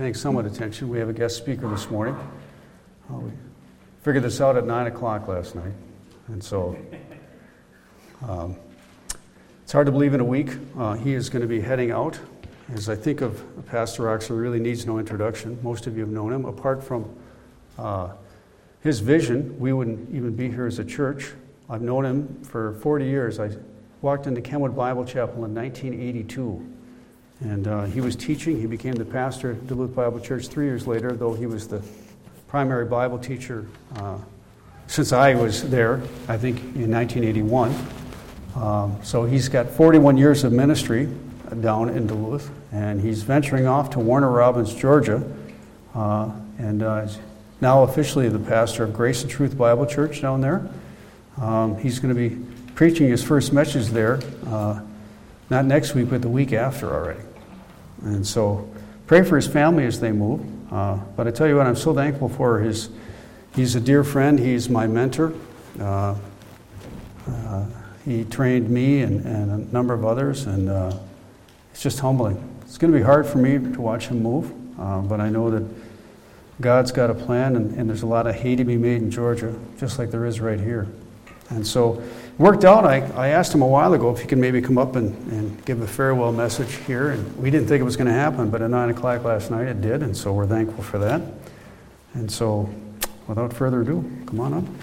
paying somewhat attention, we have a guest speaker this morning. We figured this out at 9 o'clock last night, and so it's hard to believe in a week. He is going to be heading out. As I think of Pastor Oxley, really needs no introduction. Most of you have known him. Apart from his vision, we wouldn't even be here as a church. I've known him for 40 years. I walked into Kenwood Bible Chapel in 1982. And he was teaching. He became the pastor at Duluth Bible Church 3 years later, though he was the primary Bible teacher since I was there, I think, in 1981. So he's got 41 years of ministry down in Duluth, and he's venturing off to Warner Robins, Georgia, and is now officially the pastor of Grace and Truth Bible Church down there. He's going to be preaching his first message there, not next week, but the week after already. And so pray for his family as they move. But I tell you what, I'm so thankful for he's a dear friend. He's my mentor. He trained me and a number of others, and it's just humbling. It's going to be hard for me to watch him move, but I know that God's got a plan, and there's a lot of hay to be made in Georgia, just like there is right here. And so it worked out. I asked him a while ago if he could maybe come up and give a farewell message here, and we didn't think it was going to happen, but at 9 o'clock last night it did, and so we're thankful for that. And so, without further ado, come on up.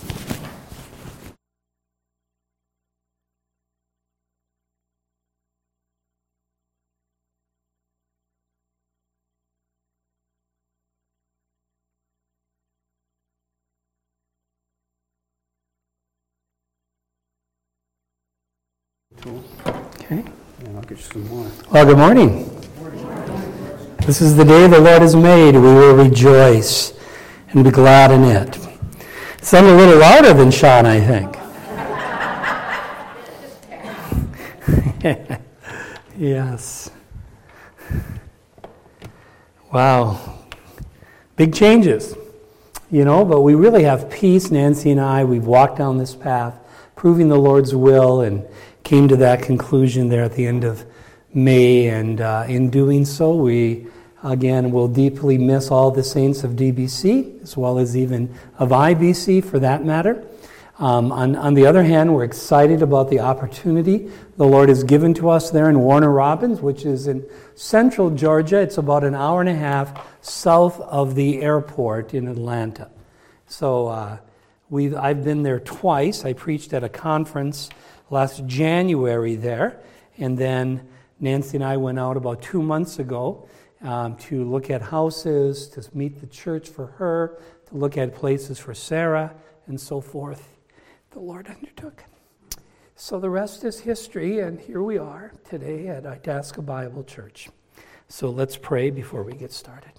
Okay. And I'll get you some more. Well, good morning. This is the day the Lord has made. We will rejoice and be glad in it. Sound a little louder than Sean, I think. Yes. Wow. Big changes, but we really have peace. Nancy and I, we've walked down this path, proving the Lord's will, and came to that conclusion there at the end of May, and in doing so, we again will deeply miss all the saints of DBC, as well as even of IBC for that matter. On the other hand, we're excited about the opportunity the Lord has given to us there in Warner Robins, which is in central Georgia. It's about an hour and a half south of the airport in Atlanta. So I've been there twice. I preached at a conference last January there, and then Nancy and I went out about 2 months ago to look at houses, to meet the church for her, to look at places for Sarah, and so forth. The Lord undertook. So the rest is history, and here we are today at Itasca Bible Church. So let's pray before we get started.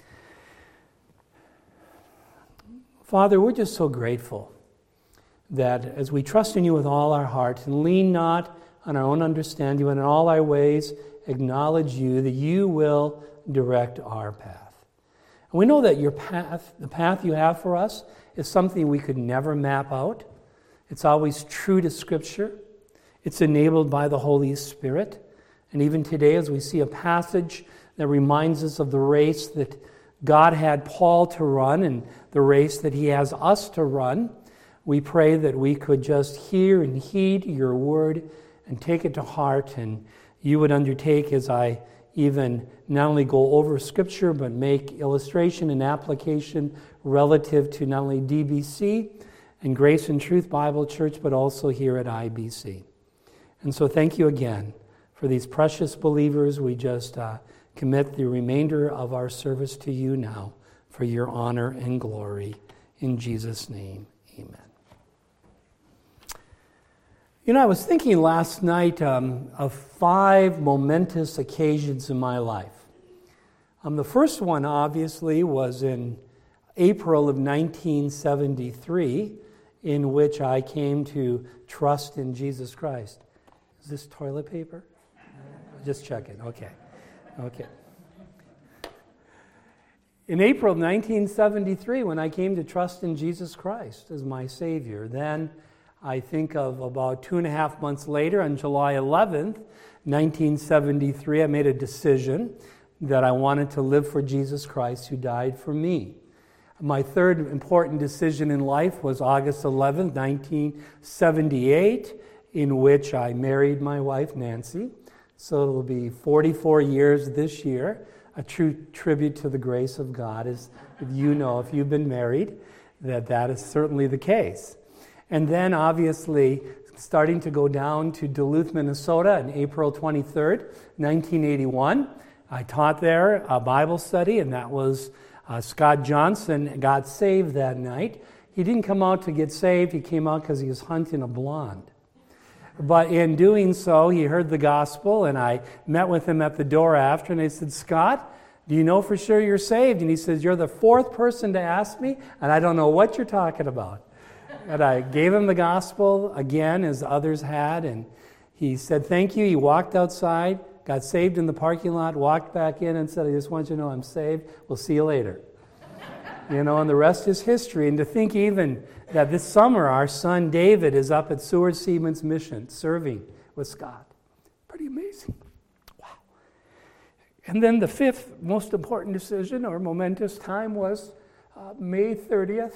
Father, we're just so grateful that as we trust in you with all our heart and lean not on our own understanding, but in all our ways acknowledge you, that you will direct our path. And we know that your path, the path you have for us, is something we could never map out. It's always true to Scripture. It's enabled by the Holy Spirit. And even today, as we see a passage that reminds us of the race that God had Paul to run and the race that he has us to run, we pray that we could just hear and heed your word and take it to heart, and you would undertake, as I even not only go over Scripture, but make illustration and application relative to not only DBC and Grace and Truth Bible Church, but also here at IBC. And so thank you again for these precious believers. We just commit the remainder of our service to you now for your honor and glory. In Jesus' name, amen. I was thinking last night of 5 momentous occasions in my life. The first one, obviously, was in April of 1973, in which I came to trust in Jesus Christ. Is this toilet paper? Just checking. Okay. In April of 1973, when I came to trust in Jesus Christ as my Savior, then I think of about 2.5 months later, on July 11th, 1973, I made a decision that I wanted to live for Jesus Christ who died for me. My third important decision in life was August 11th, 1978, in which I married my wife, Nancy. So it'll be 44 years this year, a true tribute to the grace of God, as you know, if you've been married, that is certainly the case. And then, obviously, starting to go down to Duluth, Minnesota on April 23rd, 1981. I taught there a Bible study, and that was Scott Johnson got saved that night. He didn't come out to get saved. He came out because he was hunting a blonde. But in doing so, he heard the gospel, and I met with him at the door after, and I said, Scott, do you know for sure you're saved? And he says, you're the fourth person to ask me, and I don't know what you're talking about. And I gave him the gospel again, as others had, and he said, thank you. He walked outside, got saved in the parking lot, walked back in and said, I just want you to know I'm saved. We'll see you later. And the rest is history. And to think even that this summer our son David is up at Seward Seaman's Mission serving with Scott. Pretty amazing. Wow. And then the fifth most important decision or momentous time was May 30th,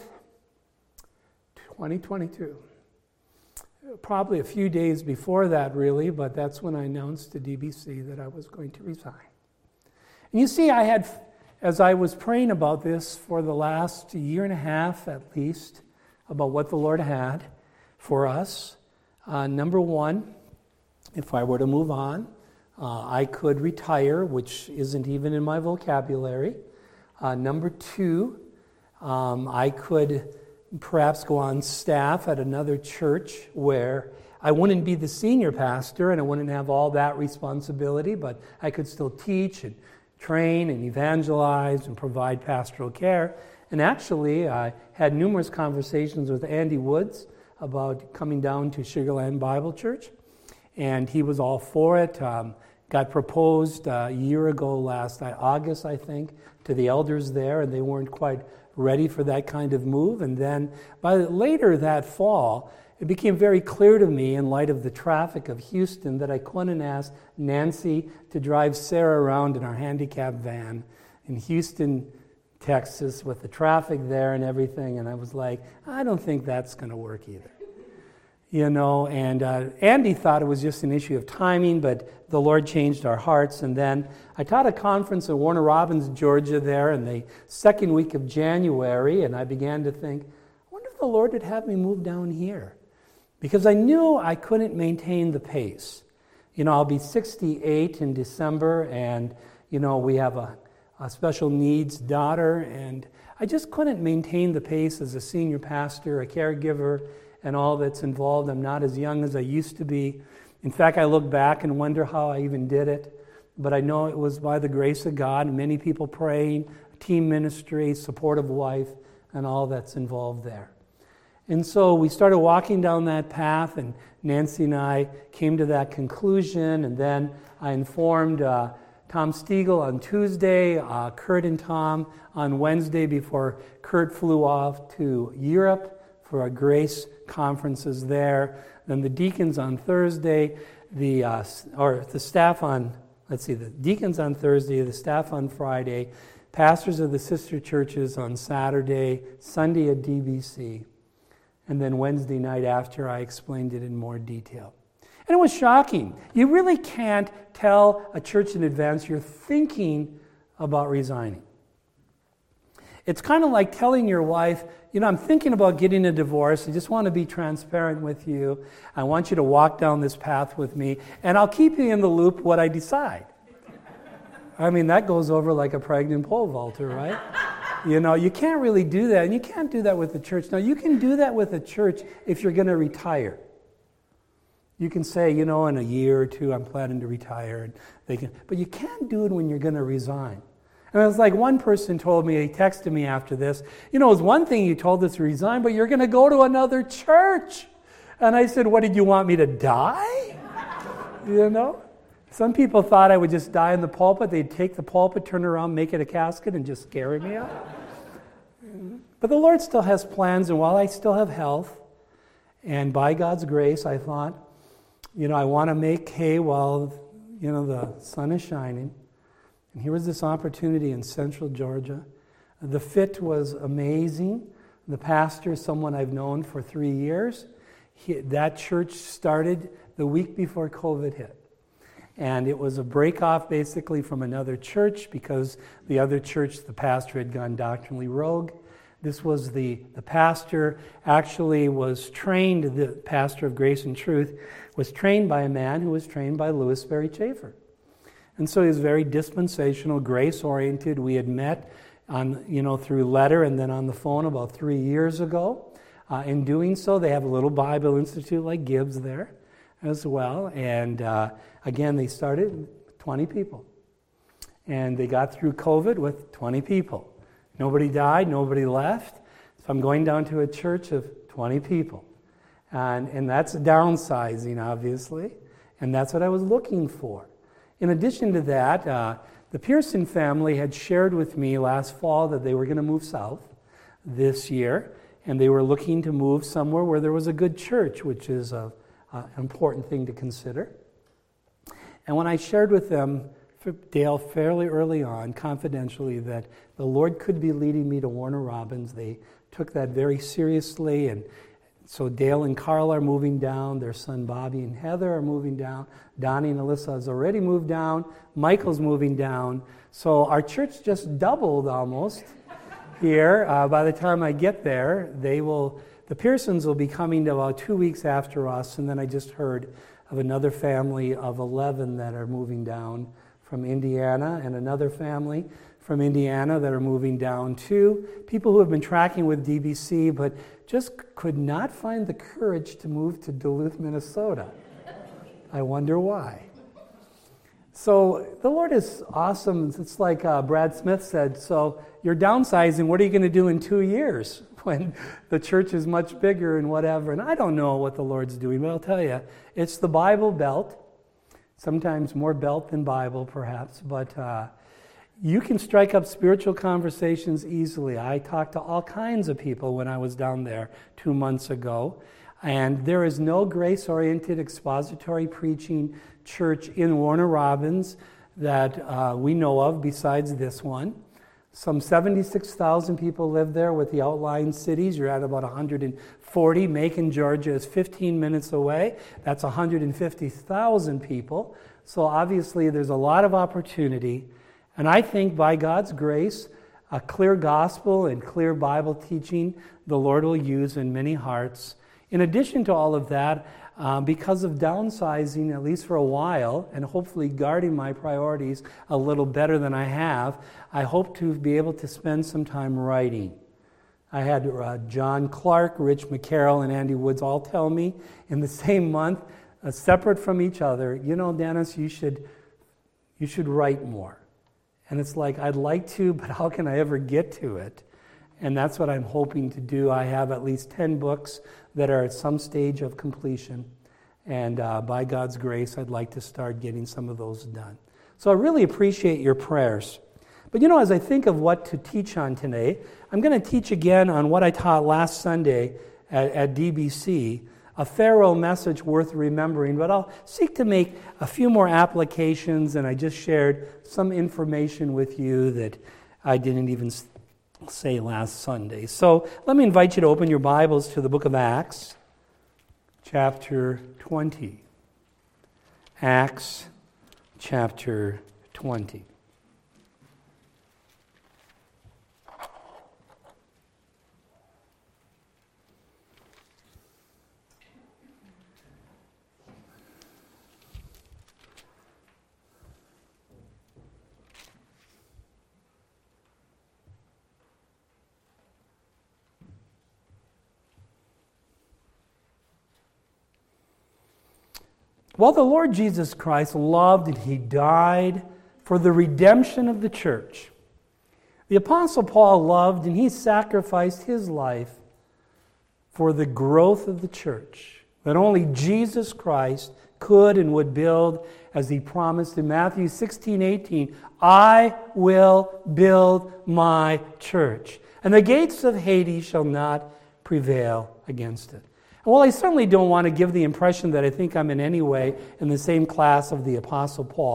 2022. Probably a few days before that, really, but that's when I announced to DBC that I was going to resign. And you see, I had, as I was praying about this for the last year and a half at least, about what the Lord had for us, number one, if I were to move on, I could retire, which isn't even in my vocabulary. Number two, I could perhaps go on staff at another church where I wouldn't be the senior pastor and I wouldn't have all that responsibility, but I could still teach and train and evangelize and provide pastoral care. And actually, I had numerous conversations with Andy Woods about coming down to Sugar Land Bible Church, and he was all for it. Got proposed a year ago last August, I think, to the elders there, and they weren't quite ready for that kind of move. And then later that fall, it became very clear to me in light of the traffic of Houston that I couldn't ask Nancy to drive Sarah around in our handicapped van in Houston, Texas, with the traffic there and everything. And I was like, I don't think that's going to work either. And Andy thought it was just an issue of timing, but the Lord changed our hearts. And then I taught a conference in Warner Robins, Georgia there in the second week of January, and I began to think, I wonder if the Lord would have me move down here. Because I knew I couldn't maintain the pace. I'll be 68 in December, and, we have a special needs daughter, and I just couldn't maintain the pace as a senior pastor, a caregiver, and all that's involved. I'm not as young as I used to be. In fact, I look back and wonder how I even did it. But I know it was by the grace of God, many people praying, team ministry, supportive wife, and all that's involved there. And so we started walking down that path, and Nancy and I came to that conclusion. And then I informed Tom Stiegel on Tuesday, Kurt and Tom on Wednesday before Kurt flew off to Europe for our grace conferences there. Then the deacons on Thursday, the staff on, the deacons on Thursday, the staff on Friday, pastors of the sister churches on Saturday, Sunday at DBC, and then Wednesday night after I explained it in more detail. And it was shocking. You really can't tell a church in advance you're thinking about resigning. It's kind of like telling your wife, I'm thinking about getting a divorce. I just want to be transparent with you. I want you to walk down this path with me, and I'll keep you in the loop what I decide. That goes over like a pregnant pole vaulter, right? You can't really do that, and you can't do that with the church. Now, you can do that with a church if you're going to retire. You can say, in a year or two, I'm planning to retire. But you can't do it when you're going to resign. And it was like one person told me, he texted me after this, it was one thing you told us to resign, but you're going to go to another church. And I said, what, did you want me to die? Some people thought I would just die in the pulpit. They'd take the pulpit, turn around, make it a casket, and just carry me out. But the Lord still has plans, and while I still have health, and by God's grace, I thought, I want to make hay while, the sun is shining. And here was this opportunity in Central Georgia. The fit was amazing. The pastor is someone I've known for 3 years. That church started the week before COVID hit. And it was a break-off basically from another church because the other church, the pastor had gone doctrinally rogue. This was the pastor actually was trained, the pastor of Grace and Truth, was trained by a man who was trained by Louis Sperry Chafer. And so he was very dispensational, grace-oriented. We had met through letter and then on the phone about 3 years ago. In doing so, they have a little Bible Institute like Gibbs there as well. And again, they started with 20 people. And they got through COVID with 20 people. Nobody died, nobody left. So I'm going down to a church of 20 people. And that's downsizing, obviously. And that's what I was looking for. In addition to that, the Pearson family had shared with me last fall that they were going to move south this year. And they were looking to move somewhere where there was a good church, which is an important thing to consider. And when I shared with them, Dale, fairly early on, confidentially, that the Lord could be leading me to Warner Robins, they took that very seriously. And so Dale and Carl are moving down. Their son Bobby and Heather are moving down. Donnie and Alyssa has already moved down. Michael's moving down. So our church just doubled almost here. By the time I get there, the Pearsons will be coming to about 2 weeks after us. And then I just heard of another family of 11 that are moving down from Indiana, and another family from Indiana that are moving down too. People who have been tracking with DBC but just could not find the courage to move to Duluth, Minnesota. I wonder why. So the Lord is awesome. It's like Brad Smith said, so you're downsizing, what are you going to do in 2 years when the church is much bigger and whatever? And I don't know what the Lord's doing, but I'll tell you, it's the Bible Belt. Sometimes more belt than Bible, perhaps, but you can strike up spiritual conversations easily. I talked to all kinds of people when I was down there 2 months ago, and there is no grace-oriented expository preaching church in Warner Robins that we know of besides this one. Some 76,000 people live there with the outlying cities. You're at about 140. Macon, Georgia is 15 minutes away. That's 150,000 people. So obviously there's a lot of opportunity. And I think by God's grace, a clear gospel and clear Bible teaching the Lord will use in many hearts. In addition to all of that, because of downsizing, at least for a while, and hopefully guarding my priorities a little better than I have, I hope to be able to spend some time writing. I had John Clark, Rich McCarroll, and Andy Woods all tell me in the same month, separate from each other, Dennis, you should write more. And it's like, I'd like to, but how can I ever get to it? And that's what I'm hoping to do. I have at least 10 books that are at some stage of completion. And by God's grace, I'd like to start getting some of those done. So I really appreciate your prayers. But as I think of what to teach on today, I'm going to teach again on what I taught last Sunday at DBC, a Pharaoh message worth remembering, but I'll seek to make a few more applications, and I just shared some information with you that I didn't even say last Sunday. So let me invite you to open your Bibles to the book of Acts, chapter 20. Acts, chapter 20. Well, the Lord Jesus Christ loved and He died for the redemption of the church. The Apostle Paul loved and he sacrificed his life for the growth of the church that only Jesus Christ could and would build, as He promised in Matthew 16:18, I will build my church, and the gates of Hades shall not prevail against it. Well, I certainly don't want to give the impression that I think I'm in any way in the same class of the Apostle Paul.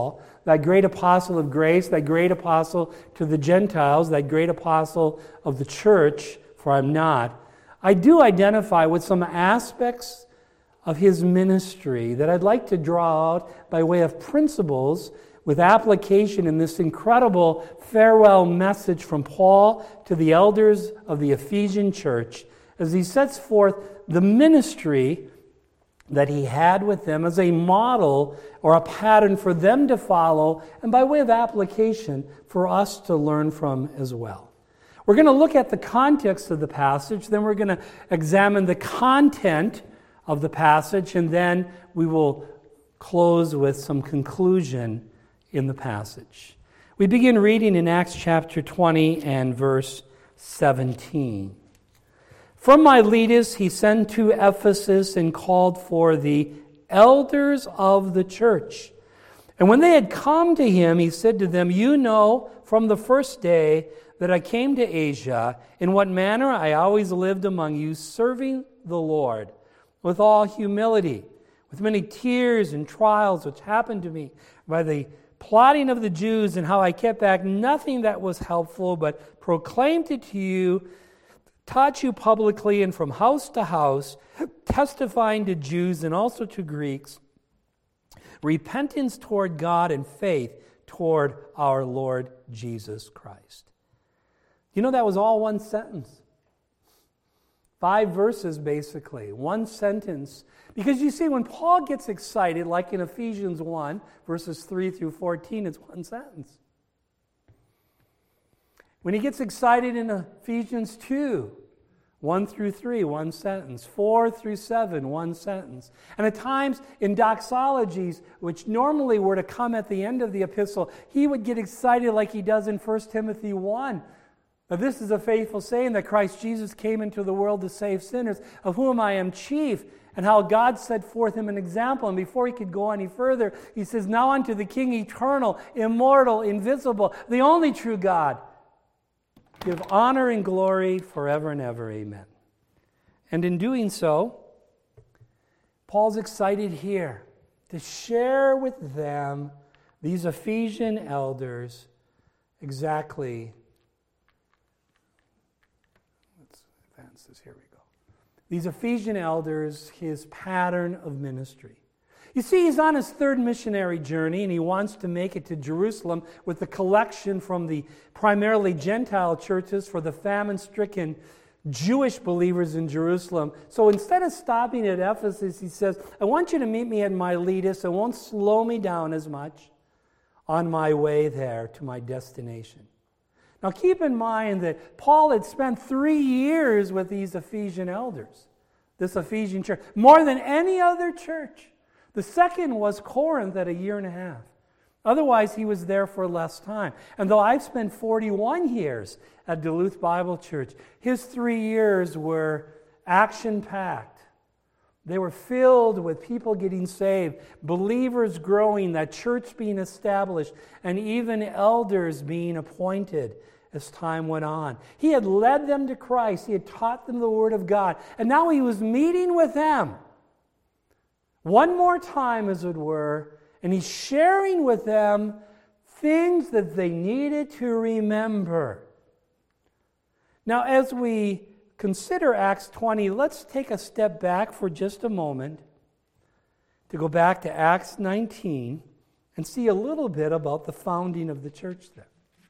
that great apostle of grace, that great apostle to the Gentiles, that great apostle of the church, for I'm not, I do identify with some aspects of his ministry that I'd like to draw out by way of principles with application in this incredible farewell message from Paul to the elders of the Ephesian church as he sets forth the ministry that he had with them as a model or a pattern for them to follow, and by way of application for us to learn from as well. We're going to look at the context of the passage, then we're going to examine the content of the passage, and then we will close with some conclusion in the passage. We begin reading in Acts chapter 20 and verse 17. From Miletus he sent to Ephesus and called for the elders of the church. And when they had come to him, he said to them, "You know from the first day that I came to Asia, in what manner I always lived among you, serving the Lord with all humility, with many tears and trials which happened to me by the plotting of the Jews, and how I kept back nothing that was helpful, but proclaimed it to you, taught you publicly and from house to house, testifying to Jews and also to Greeks, repentance toward God and faith toward our Lord Jesus Christ." You know, that was all one sentence. 5 verses, basically. One sentence. Because you see, when Paul gets excited, like in Ephesians 1, verses 3 through 14, it's one sentence. When he gets excited in Ephesians 2, 1 through 3, one sentence. 4 through 7, one sentence. And at times in doxologies, which normally were to come at the end of the epistle, he would get excited like he does in 1 Timothy 1. Now, this is a faithful saying that Christ Jesus came into the world to save sinners, of whom I am chief, and how God set forth him an example. And before he could go any further, he says, "Now unto the King eternal, immortal, invisible, the only true God, give honor and glory forever and ever. Amen." And in doing so, Paul's excited here to share with them, these Ephesian elders, exactly. Let's advance this. Here we go. These Ephesian elders, his pattern of ministry. You see, he's on his 3rd missionary journey, and he wants to make it to Jerusalem with the collection from the primarily Gentile churches for the famine-stricken Jewish believers in Jerusalem. So instead of stopping at Ephesus, he says, "I want you to meet me at Miletus. It won't slow me down as much on my way there to my destination." Now keep in mind that Paul had spent 3 years with these Ephesian elders, this Ephesian church, more than any other church. The second was Corinth at 1.5 years. Otherwise, he was there for less time. And though I've spent 41 years at Duluth Bible Church, his 3 years were action-packed. They were filled with people getting saved, believers growing, that church being established, and even elders being appointed as time went on. He had led them to Christ. He had taught them the Word of God. And now he was meeting with them one more time, as it were, and he's sharing with them things that they needed to remember. Now, as we consider Acts 20, let's take a step back for just a moment to go back to Acts 19 and see a little bit about the founding of the church there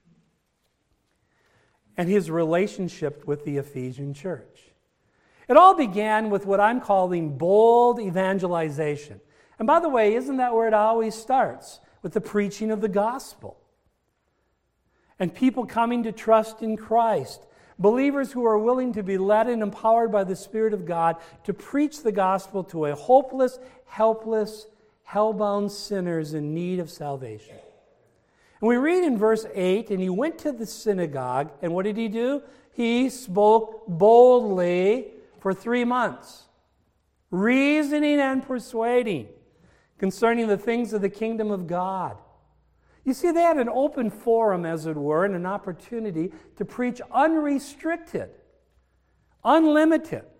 and his relationship with the Ephesian church. It all began with what I'm calling bold evangelization. And by the way, isn't that where it always starts? With the preaching of the gospel. And people coming to trust in Christ. Believers who are willing to be led and empowered by the Spirit of God to preach the gospel to a hopeless, helpless, hell-bound sinners in need of salvation. And we read in verse 8, "And he went to the synagogue," and what did he do? He spoke boldly for 3 months, reasoning and persuading concerning the things of the kingdom of God. You see, they had an open forum, as it were, and an opportunity to preach unrestricted, unlimited.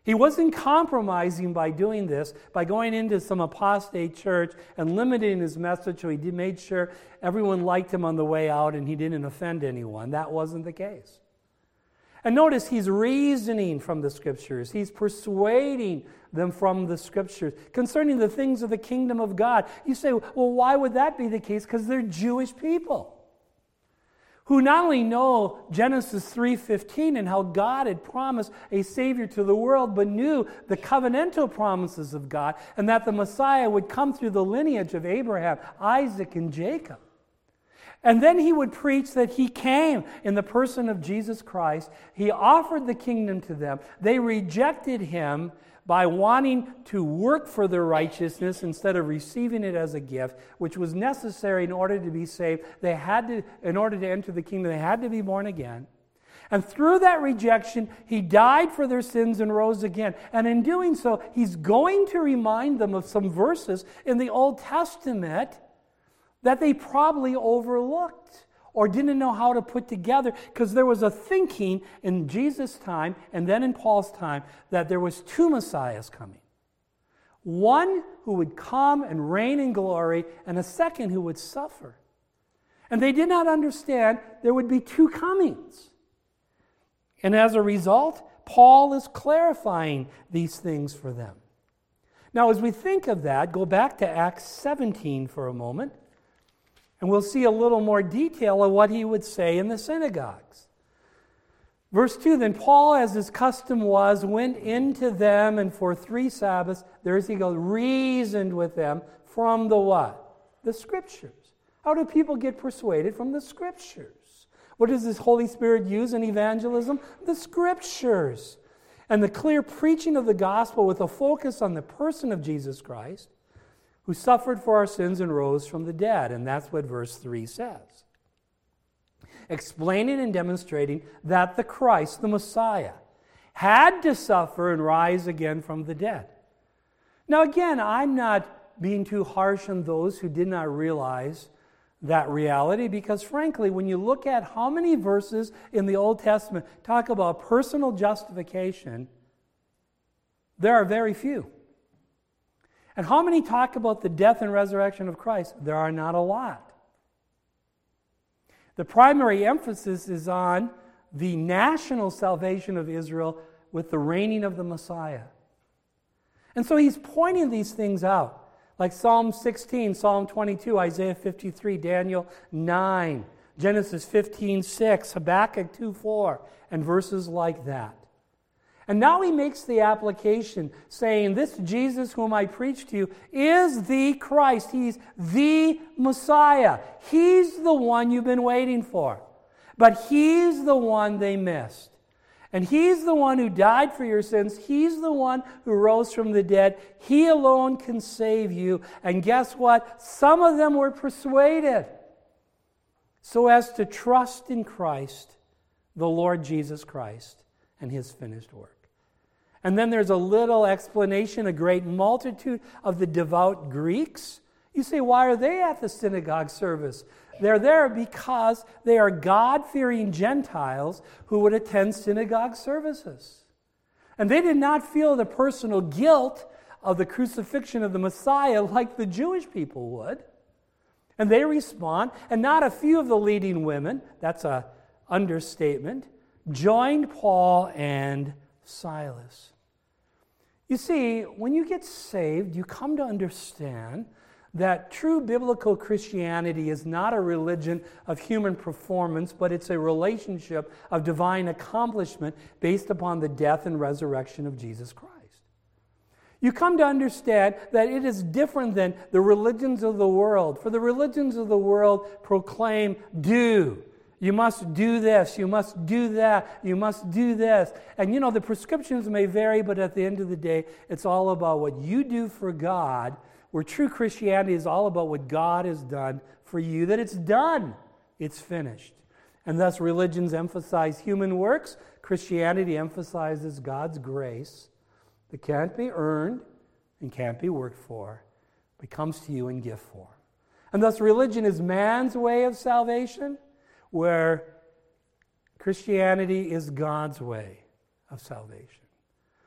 He wasn't compromising by doing this, by going into some apostate church and limiting his message so he made sure everyone liked him on the way out and he didn't offend anyone. That wasn't the case. And notice he's reasoning from the Scriptures. He's persuading them from the Scriptures concerning the things of the kingdom of God. You say, well, why would that be the case? Because they're Jewish people who not only know Genesis 3:15 and how God had promised a Savior to the world, but knew the covenantal promises of God and that the Messiah would come through the lineage of Abraham, Isaac, and Jacob. And then he would preach that he came in the person of Jesus Christ. He offered the kingdom to them. They rejected him by wanting to work for their righteousness instead of receiving it as a gift, which was necessary in order to be saved. In order to enter the kingdom, they had to be born again. And through that rejection, he died for their sins and rose again. And in doing so, he's going to remind them of some verses in the Old Testament that they probably overlooked or didn't know how to put together, because there was a thinking in Jesus' time and then in Paul's time that there was two Messiahs coming. One who would come and reign in glory, and a second who would suffer. And they did not understand there would be two comings. And as a result, Paul is clarifying these things for them. Now, as we think of that, go back to Acts 17 for a moment. And we'll see a little more detail of what he would say in the synagogues. Verse 2, then Paul, as his custom was, went into them, and for 3 Sabbaths, there's he goes, reasoned with them from the what? The Scriptures. How do people get persuaded? From the Scriptures. What does this Holy Spirit use in evangelism? The Scriptures. And the clear preaching of the gospel with a focus on the person of Jesus Christ, who suffered for our sins and rose from the dead. And that's what verse 3 says. Explaining and demonstrating that the Christ, the Messiah, had to suffer and rise again from the dead. Now again, I'm not being too harsh on those who did not realize that reality, because frankly, when you look at how many verses in the Old Testament talk about personal justification, there are very few. And how many talk about the death and resurrection of Christ? There are not a lot. The primary emphasis is on the national salvation of Israel with the reigning of the Messiah. And so he's pointing these things out, like Psalm 16, Psalm 22, Isaiah 53, Daniel 9, Genesis 15:6, Habakkuk 2:4, and verses like that. And now he makes the application saying, this Jesus whom I preach to you is the Christ. He's the Messiah. He's the one you've been waiting for. But he's the one they missed. And he's the one who died for your sins. He's the one who rose from the dead. He alone can save you. And guess what? Some of them were persuaded so as to trust in Christ, the Lord Jesus Christ, and his finished work. And then there's a little explanation, a great multitude of the devout Greeks. You say, why are they at the synagogue service? They're there because they are God-fearing Gentiles who would attend synagogue services. And they did not feel the personal guilt of the crucifixion of the Messiah like the Jewish people would. And they respond, and not a few of the leading women, that's an understatement, joined Paul and Silas. You see, when you get saved, you come to understand that true biblical Christianity is not a religion of human performance, but it's a relationship of divine accomplishment based upon the death and resurrection of Jesus Christ. You come to understand that it is different than the religions of the world. For the religions of the world proclaim, do. You must do this, you must do that, you must do this. And you know, the prescriptions may vary, but at the end of the day, it's all about what you do for God, where true Christianity is all about what God has done for you, that it's done, it's finished. And thus religions emphasize human works, Christianity emphasizes God's grace that can't be earned and can't be worked for, but comes to you in gift form. And thus religion is man's way of salvation, where Christianity is God's way of salvation.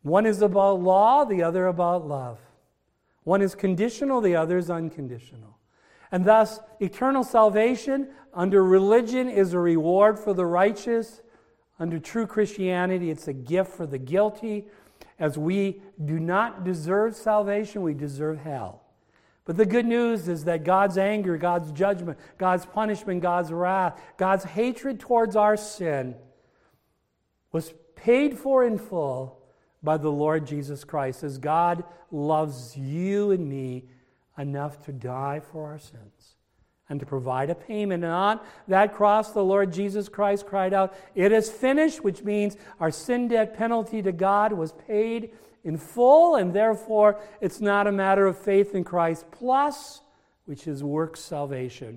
One is about law, the other about love. One is conditional, the other is unconditional. And thus, eternal salvation under religion is a reward for the righteous. Under true Christianity, it's a gift for the guilty. As we do not deserve salvation, we deserve hell. But the good news is that God's anger, God's judgment, God's punishment, God's wrath, God's hatred towards our sin was paid for in full by the Lord Jesus Christ, as God loves you and me enough to die for our sins and to provide a payment. And on that cross, the Lord Jesus Christ cried out, "It is finished," which means our sin debt penalty to God was paid in full, and therefore it's not a matter of faith in Christ plus, which is works salvation.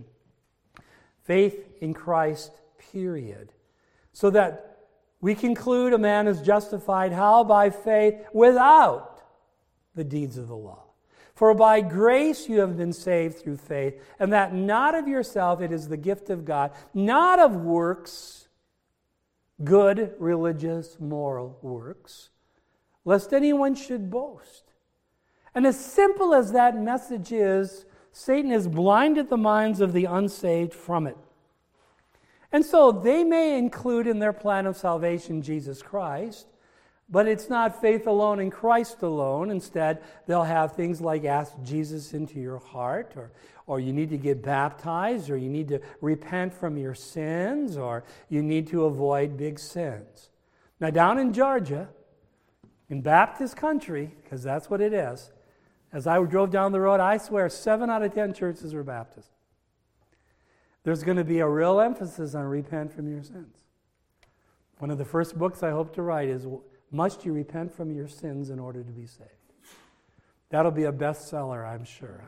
Faith in Christ, period. So that we conclude a man is justified how? By faith without the deeds of the law. For by grace you have been saved through faith, and that not of yourself, it is the gift of God, not of works, good, religious, moral works, lest anyone should boast. And as simple as that message is, Satan has blinded the minds of the unsaved from it. And so they may include in their plan of salvation Jesus Christ, but it's not faith alone in Christ alone. Instead, they'll have things like ask Jesus into your heart, or you need to get baptized, or you need to repent from your sins, or you need to avoid big sins. Now, down in Georgia, in Baptist country, because that's what it is, as I drove down the road, I swear 7 out of 10 churches were Baptist. There's going to be a real emphasis on repent from your sins. One of the first books I hope to write is, Must You Repent from Your Sins in Order to Be Saved? That'll be a bestseller, I'm sure.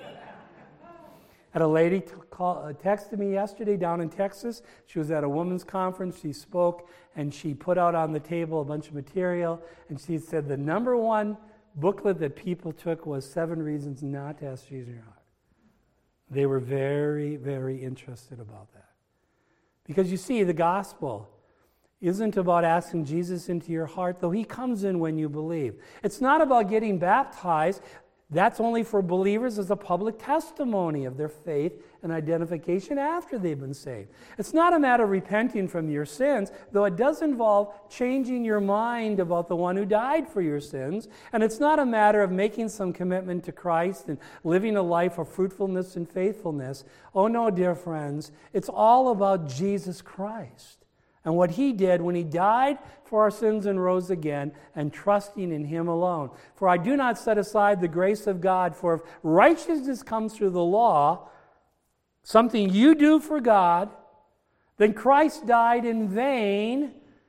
Had a lady texted me yesterday down in Texas. She was at a women's conference. She spoke, and she put out on the table a bunch of material, and she said the number one booklet that people took was 7 Reasons Not to Ask Jesus in Your Heart. They were very, very interested about that. Because you see, the gospel isn't about asking Jesus into your heart, though he comes in when you believe. It's not about getting baptized. That's only for believers as a public testimony of their faith and identification after they've been saved. It's not a matter of repenting from your sins, though it does involve changing your mind about the one who died for your sins. And it's not a matter of making some commitment to Christ and living a life of fruitfulness and faithfulness. Oh no, dear friends, it's all about Jesus Christ and what he did when he died for our sins and rose again, and trusting in him alone. For I do not set aside the grace of God, for if righteousness comes through the law, something you do for God, then Christ died in vain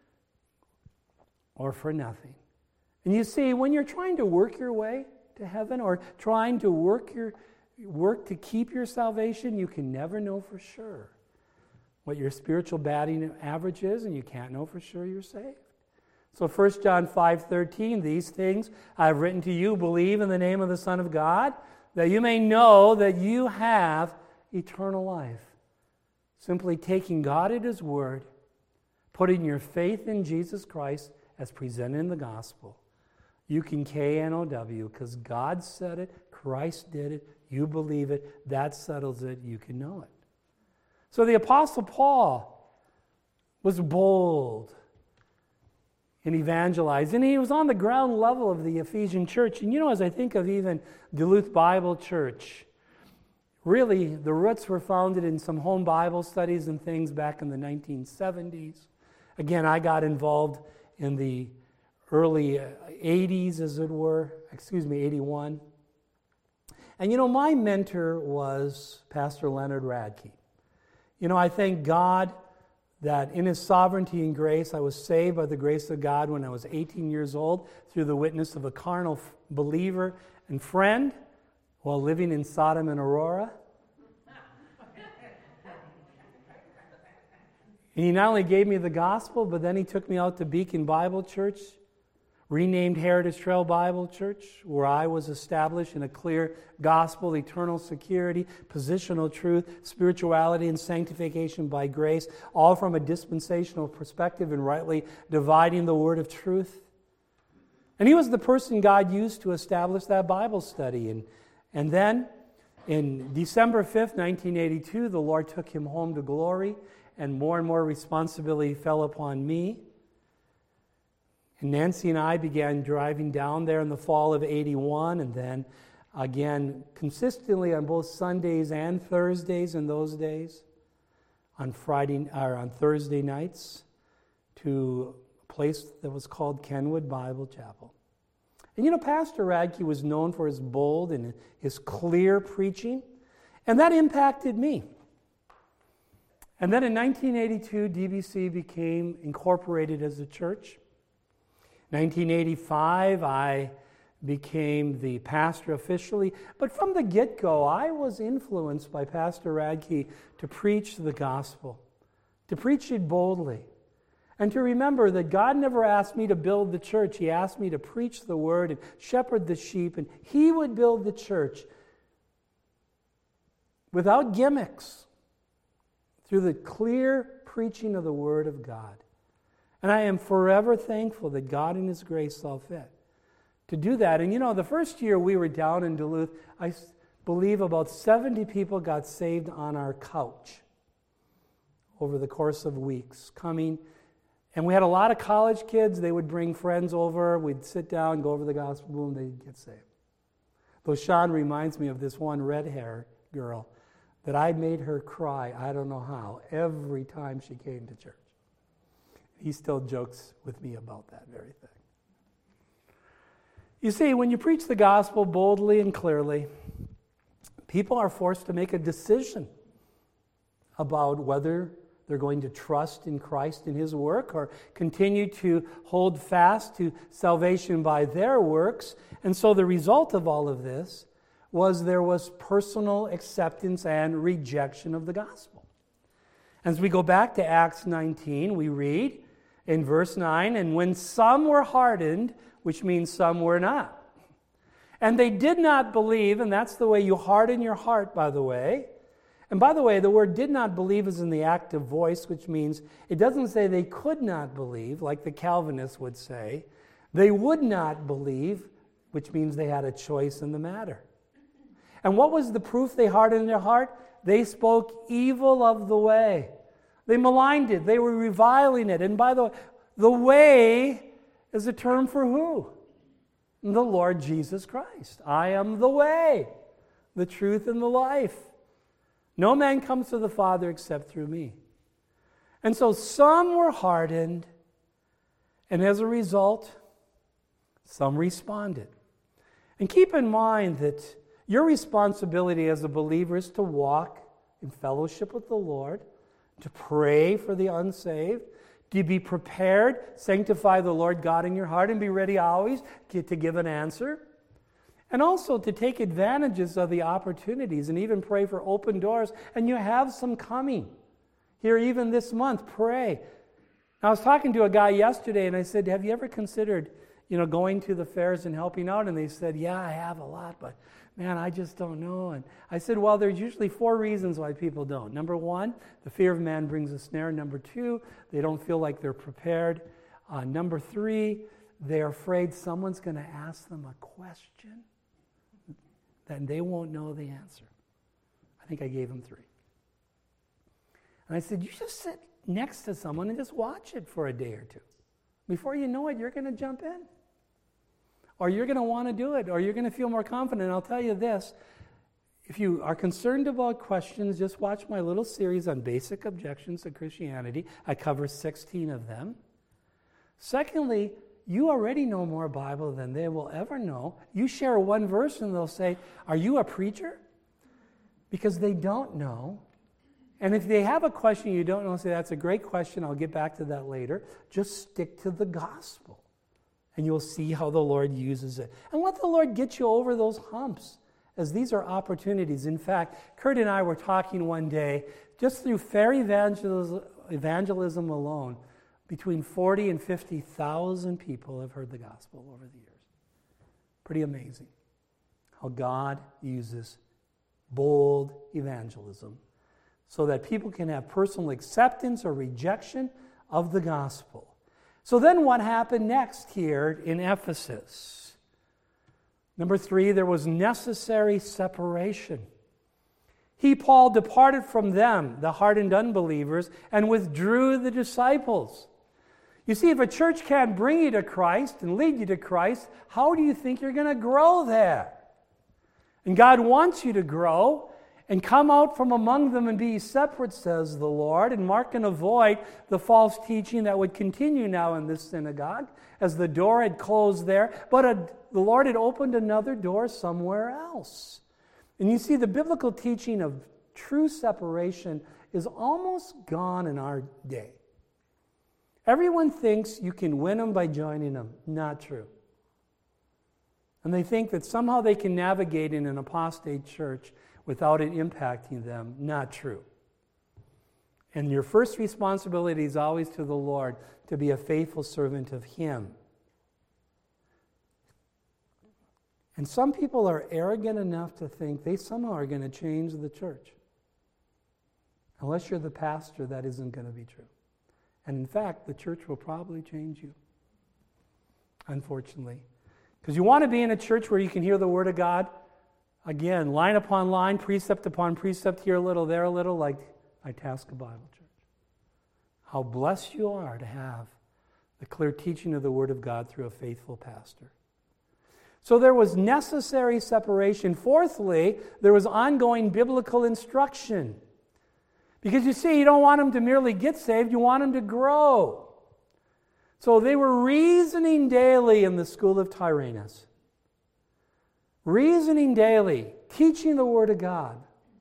or for nothing. And you see, when you're trying to work your way to heaven, or trying to work to keep your salvation, you can never know for sure what your spiritual batting average is, and you can't know for sure you're saved. So 1 John 5:13, these things I have written to you, believe in the name of the Son of God, that you may know that you have eternal life. Simply taking God at his word, putting your faith in Jesus Christ as presented in the gospel. You can KNOW, because God said it, Christ did it, you believe it, that settles it, you can know it. So the Apostle Paul was bold in evangelizing. He was on the ground level of the Ephesian church. And as I think of even Duluth Bible Church, really the roots were founded in some home Bible studies and things back in the 1970s. Again, I got involved in the early 80s, as it were, 81. And my mentor was Pastor Leonard Radke. I thank God that in his sovereignty and grace, I was saved by the grace of God when I was 18 years old through the witness of a carnal believer and friend while living in Sodom and Aurora. And he not only gave me the gospel, but then he took me out to Beacon Bible Church, renamed Heritage Trail Bible Church, where I was established in a clear gospel, eternal security, positional truth, spirituality, and sanctification by grace, all from a dispensational perspective and rightly dividing the word of truth. And he was the person God used to establish that Bible study. And then, in December 5th, 1982, the Lord took him home to glory, and more responsibility fell upon me. And Nancy and I began driving down there in the fall of 81, and then again consistently on both Sundays and Thursdays in those days, on Thursday nights, to a place that was called Kenwood Bible Chapel. And Pastor Radke was known for his bold and his clear preaching, and that impacted me. And then in 1982, DBC became incorporated as a church. 1985, I became the pastor officially. But from the get-go, I was influenced by Pastor Radke to preach the gospel, to preach it boldly, and to remember that God never asked me to build the church. He asked me to preach the word and shepherd the sheep, and he would build the church without gimmicks, through the clear preaching of the word of God. And I am forever thankful that God in his grace saw fit to do that. And the first year we were down in Duluth, I believe about 70 people got saved on our couch over the course of weeks, coming. And we had a lot of college kids. They would bring friends over. We'd sit down, go over the gospel, boom, they'd get saved. Though Sean reminds me of this one red-haired girl that I made her cry, I don't know how, every time she came to church. He still jokes with me about that very thing. You see, when you preach the gospel boldly and clearly, people are forced to make a decision about whether they're going to trust in Christ and his work or continue to hold fast to salvation by their works. And so the result of all of this was there was personal acceptance and rejection of the gospel. As we go back to Acts 19, we read in verse 9, and when some were hardened, which means some were not, and they did not believe, and that's the way you harden your heart, by the way. And by the way, the word did not believe is in the active voice, which means it doesn't say they could not believe, like the Calvinists would say. They would not believe, which means they had a choice in the matter. And what was the proof they hardened their heart? They spoke evil of the way. They maligned it. They were reviling it. And by the way is a term for who? The Lord Jesus Christ. I am the way, the truth, and the life. No man comes to the Father except through me. And so some were hardened, and as a result, some responded. And keep in mind that your responsibility as a believer is to walk in fellowship with the Lord, to pray for the unsaved, to be prepared, sanctify the Lord God in your heart, and be ready always to give an answer. And also to take advantages of the opportunities and even pray for open doors. And you have some coming. Here even this month, pray. I was talking to a guy yesterday and I said, have you ever considered, going to the fairs and helping out? And they said, yeah, I have a lot, but man, I just don't know. And I said, well, there's usually 4 reasons why people don't. Number 1, the fear of man brings a snare. Number 2, they don't feel like they're prepared. Number 3, they're afraid someone's going to ask them a question then they won't know the answer. I think I gave them 3. And I said, you just sit next to someone and just watch it for a day or 2. Before you know it, you're going to jump in. Or you're going to want to do it, or you're going to feel more confident. And I'll tell you this, if you are concerned about questions, just watch my little series on basic objections to Christianity. I cover 16 of them. Secondly, you already know more Bible than they will ever know. You share one verse and they'll say, are you a preacher? Because they don't know. And if they have a question you don't know, say, that's a great question, I'll get back to that later. Just stick to the gospel. And you'll see how the Lord uses it. And let the Lord get you over those humps, as these are opportunities. In fact, Kurt and I were talking one day, just through fair evangelism alone, between 40 and 50,000 people have heard the gospel over the years. Pretty amazing how God uses bold evangelism so that people can have personal acceptance or rejection of the gospel. So then what happened next here in Ephesus? Number 3, there was necessary separation. He, Paul, departed from them, the hardened unbelievers, and withdrew the disciples. You see, if a church can't bring you to Christ and lead you to Christ, how do you think you're going to grow there? And God wants you to grow and come out from among them and be separate, says the Lord, and mark and avoid the false teaching that would continue now in this synagogue, as the door had closed there, but the Lord had opened another door somewhere else. And you see, the biblical teaching of true separation is almost gone in our day. Everyone thinks you can win them by joining them. Not true. And they think that somehow they can navigate in an apostate church without it impacting them. Not true. And your first responsibility is always to the Lord, to be a faithful servant of Him. And some people are arrogant enough to think they somehow are going to change the church. Unless you're the pastor, that isn't going to be true. And in fact, the church will probably change you, unfortunately. Because you want to be in a church where you can hear the Word of God, again, line upon line, precept upon precept, here a little, there a little, like Itasca Bible Church. How blessed you are to have the clear teaching of the Word of God through a faithful pastor. So there was necessary separation. Fourthly, there was ongoing biblical instruction. Because you see, you don't want them to merely get saved, you want them to grow. So they were reasoning daily in the school of Tyrannus. Reasoning daily, teaching the Word of God.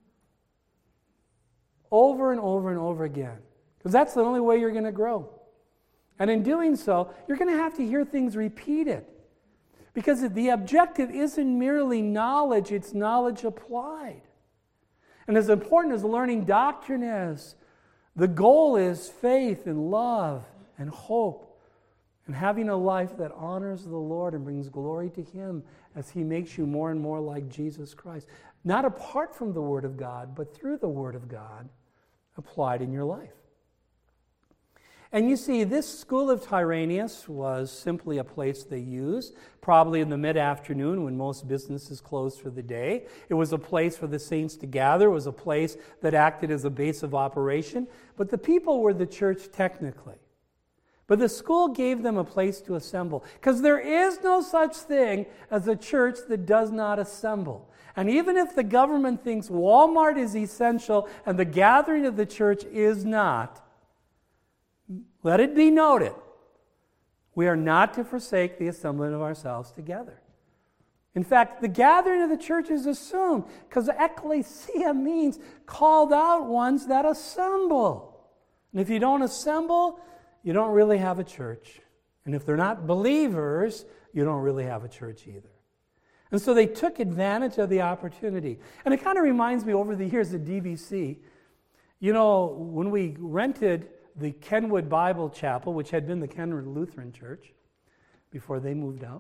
Over and over and over again. Because that's the only way you're going to grow. And in doing so, you're going to have to hear things repeated. Because the objective isn't merely knowledge, it's knowledge applied. And as important as learning doctrine is, the goal is faith and love and hope and having a life that honors the Lord and brings glory to Him as He makes you more and more like Jesus Christ. Not apart from the Word of God, but through the Word of God applied in your life. And you see, this school of Tyrannus was simply a place they used, probably in the mid-afternoon when most businesses closed for the day. It was a place for the saints to gather. It was a place that acted as a base of operation. But the people were the church technically. But the school gave them a place to assemble, because there is no such thing as a church that does not assemble. And even if the government thinks Walmart is essential and the gathering of the church is not, let it be noted, we are not to forsake the assembling of ourselves together. In fact, the gathering of the church is assumed, because ecclesia means called out ones that assemble. And if you don't assemble, you don't really have a church. And if they're not believers, you don't really have a church either. And so they took advantage of the opportunity. And it kind of reminds me over the years at DBC, you know, when we rented the Kenwood Bible Chapel, which had been the Kenwood Lutheran Church before they moved out,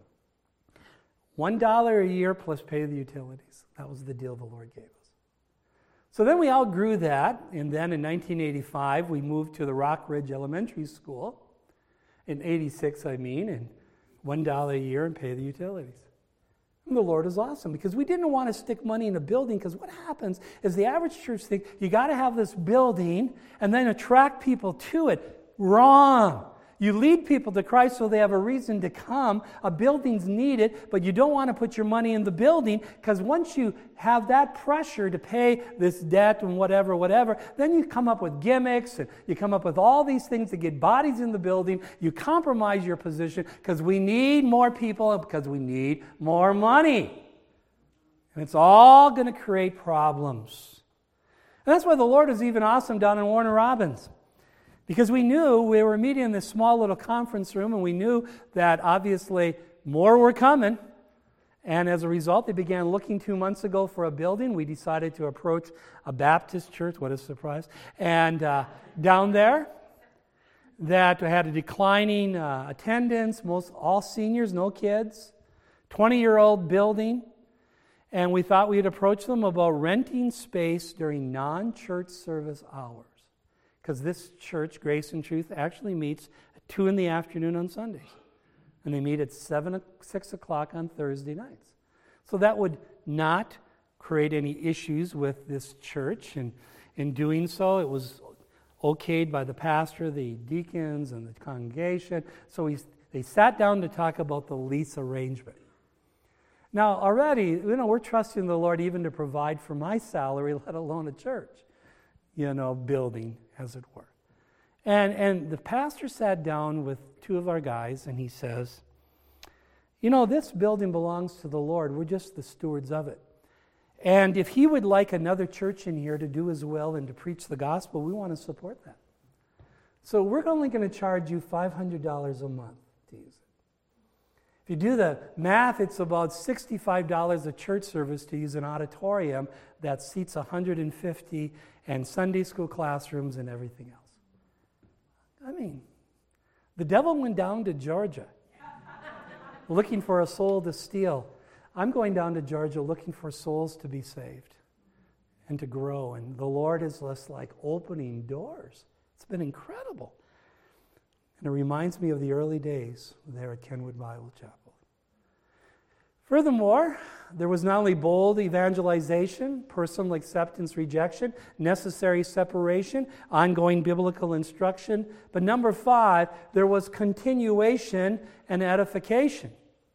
$1 a year plus pay the utilities. That was the deal the Lord gave us. So then we outgrew that, and then in 1985 we moved to the Rock Ridge Elementary School, in 86 and $1 a year and pay the utilities. And the Lord is awesome, because we didn't want to stick money in a building, because what happens is the average church thinks you got to have this building and then attract people to it. Wrong. You lead people to Christ so they have a reason to come. A building's needed, but you don't want to put your money in the building, because once you have that pressure to pay this debt and whatever, then you come up with gimmicks and you come up with all these things to get bodies in the building. You compromise your position because we need more people and because we need more money. And it's all going to create problems. And that's why the Lord is even awesome down in Warner Robins. Because we knew we were meeting in this small little conference room, and we knew that obviously more were coming. And as a result, they began looking 2 months ago for a building. We decided to approach a Baptist church, what a surprise, and down there that had a declining attendance, all seniors, no kids, 20-year-old building. And we thought we'd approach them about renting space during non-church service hours. Because this church, Grace and Truth, actually meets 2 in the afternoon on Sundays. And they meet at 6 o'clock on Thursday nights. So that would not create any issues with this church. And in doing so, it was okayed by the pastor, the deacons, and the congregation. So they sat down to talk about the lease arrangement. Now, already, we're trusting the Lord even to provide for my salary, let alone a church, building, as it were. And the pastor sat down with 2 of our guys, and he says, this building belongs to the Lord. We're just the stewards of it. And if he would like another church in here to do his will and to preach the gospel, we want to support that. So we're only going to charge you $500 a month to use it. If you do the math, it's about $65 a church service to use an auditorium that seats 150 and Sunday school classrooms and everything else. I mean, the devil went down to Georgia looking for a soul to steal. I'm going down to Georgia looking for souls to be saved and to grow. And the Lord is just like opening doors. It's been incredible. And it reminds me of the early days there at Kenwood Bible Chapel. Furthermore, there was not only bold evangelization, personal acceptance, rejection, necessary separation, ongoing biblical instruction, but number 5, there was continuation and edification.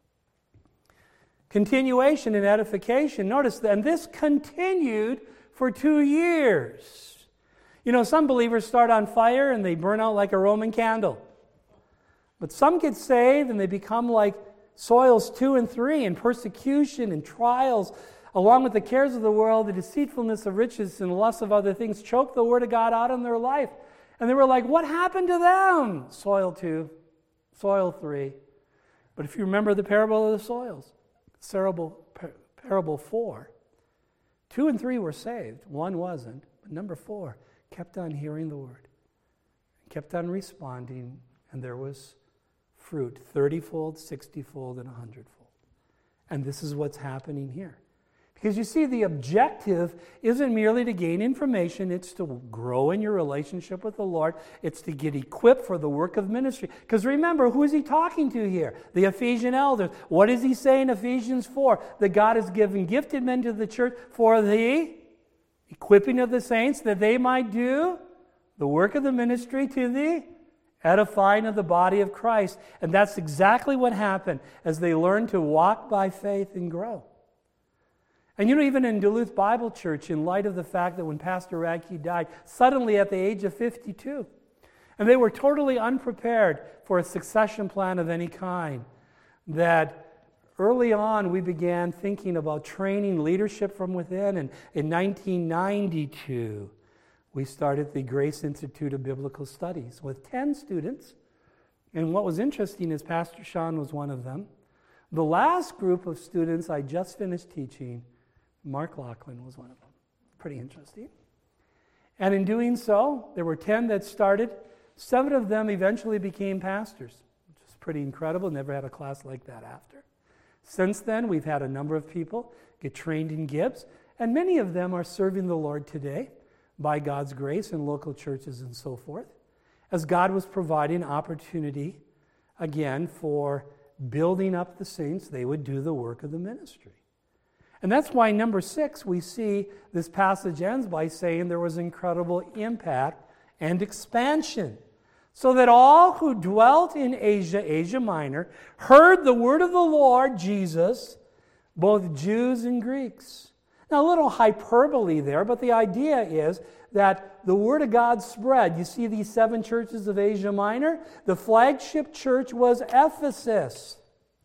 Continuation and edification. Notice that, and this continued for 2 years. Some believers start on fire and they burn out like a Roman candle. But some get saved and they become like soils 2 and 3, and persecution and trials, along with the cares of the world, the deceitfulness of riches and the lust of other things, choke the word of God out in their life. And they were like, what happened to them? Soil 2, soil 3. But if you remember the parable of the soils, parable 4, 2 and 3 were saved. 1 wasn't. But number 4 kept on hearing the word, kept on responding, and there was fruit, 30-fold, 60-fold, and 100-fold. And this is what's happening here. Because you see, the objective isn't merely to gain information, it's to grow in your relationship with the Lord. It's to get equipped for the work of ministry. Because remember, who is he talking to here? The Ephesian elders. What does he say in Ephesians 4? That God has given gifted men to the church for the equipping of the saints, that they might do the work of the ministry to the edifying of the body of Christ. And that's exactly what happened as they learned to walk by faith and grow. And even in Duluth Bible Church, in light of the fact that when Pastor Radke died, suddenly at the age of 52, and they were totally unprepared for a succession plan of any kind, that early on we began thinking about training leadership from within, and in 1992, we started the Grace Institute of Biblical Studies with 10 students. And what was interesting is Pastor Sean was one of them. The last group of students I just finished teaching, Mark Lachlan was one of them. Pretty interesting. And in doing so, there were 10 that started. 7 of them eventually became pastors, which is pretty incredible. Never had a class like that after. Since then, we've had a number of people get trained in Gibbs, and many of them are serving the Lord today by God's grace in local churches and so forth, as God was providing opportunity, again, for building up the saints. They would do the work of the ministry. And that's why number 6, we see this passage ends by saying there was incredible impact and expansion, so that all who dwelt in Asia Minor, heard the word of the Lord Jesus, both Jews and Greeks. Now, a little hyperbole there, but the idea is that the Word of God spread. You see these 7 churches of Asia Minor? The flagship church was Ephesus.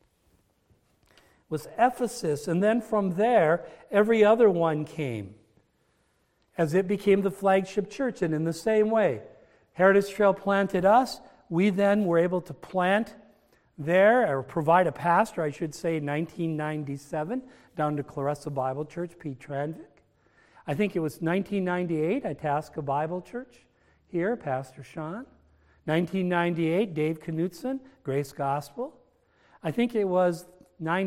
And then from there, every other one came, as it became the flagship church. And in the same way, Heritage Trail planted us. We then were able to plant there, or provide a pastor, I should say, in 1997, down to Clarissa Bible Church, Pete Tranvik. I think it was 1998, Itasca Bible Church here, Pastor Sean. 1998, Dave Knutson, Grace Gospel. I think it was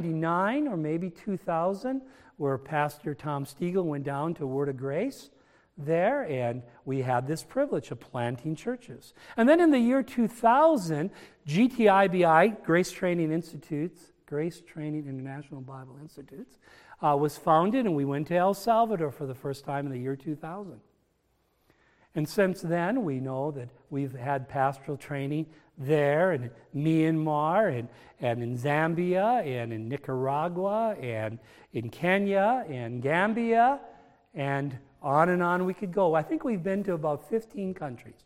99 or maybe 2000, where Pastor Tom Stiegel went down to Word of Grace there, and we had this privilege of planting churches. And then in the year 2000, GTIBI, Grace Training International Bible Institutes, was founded, and we went to El Salvador for the first time in the year 2000. And since then, we know that we've had pastoral training there, and in Myanmar, and in Zambia, and in Nicaragua, and in Kenya, and Gambia, and on we could go. I think we've been to about 15 countries.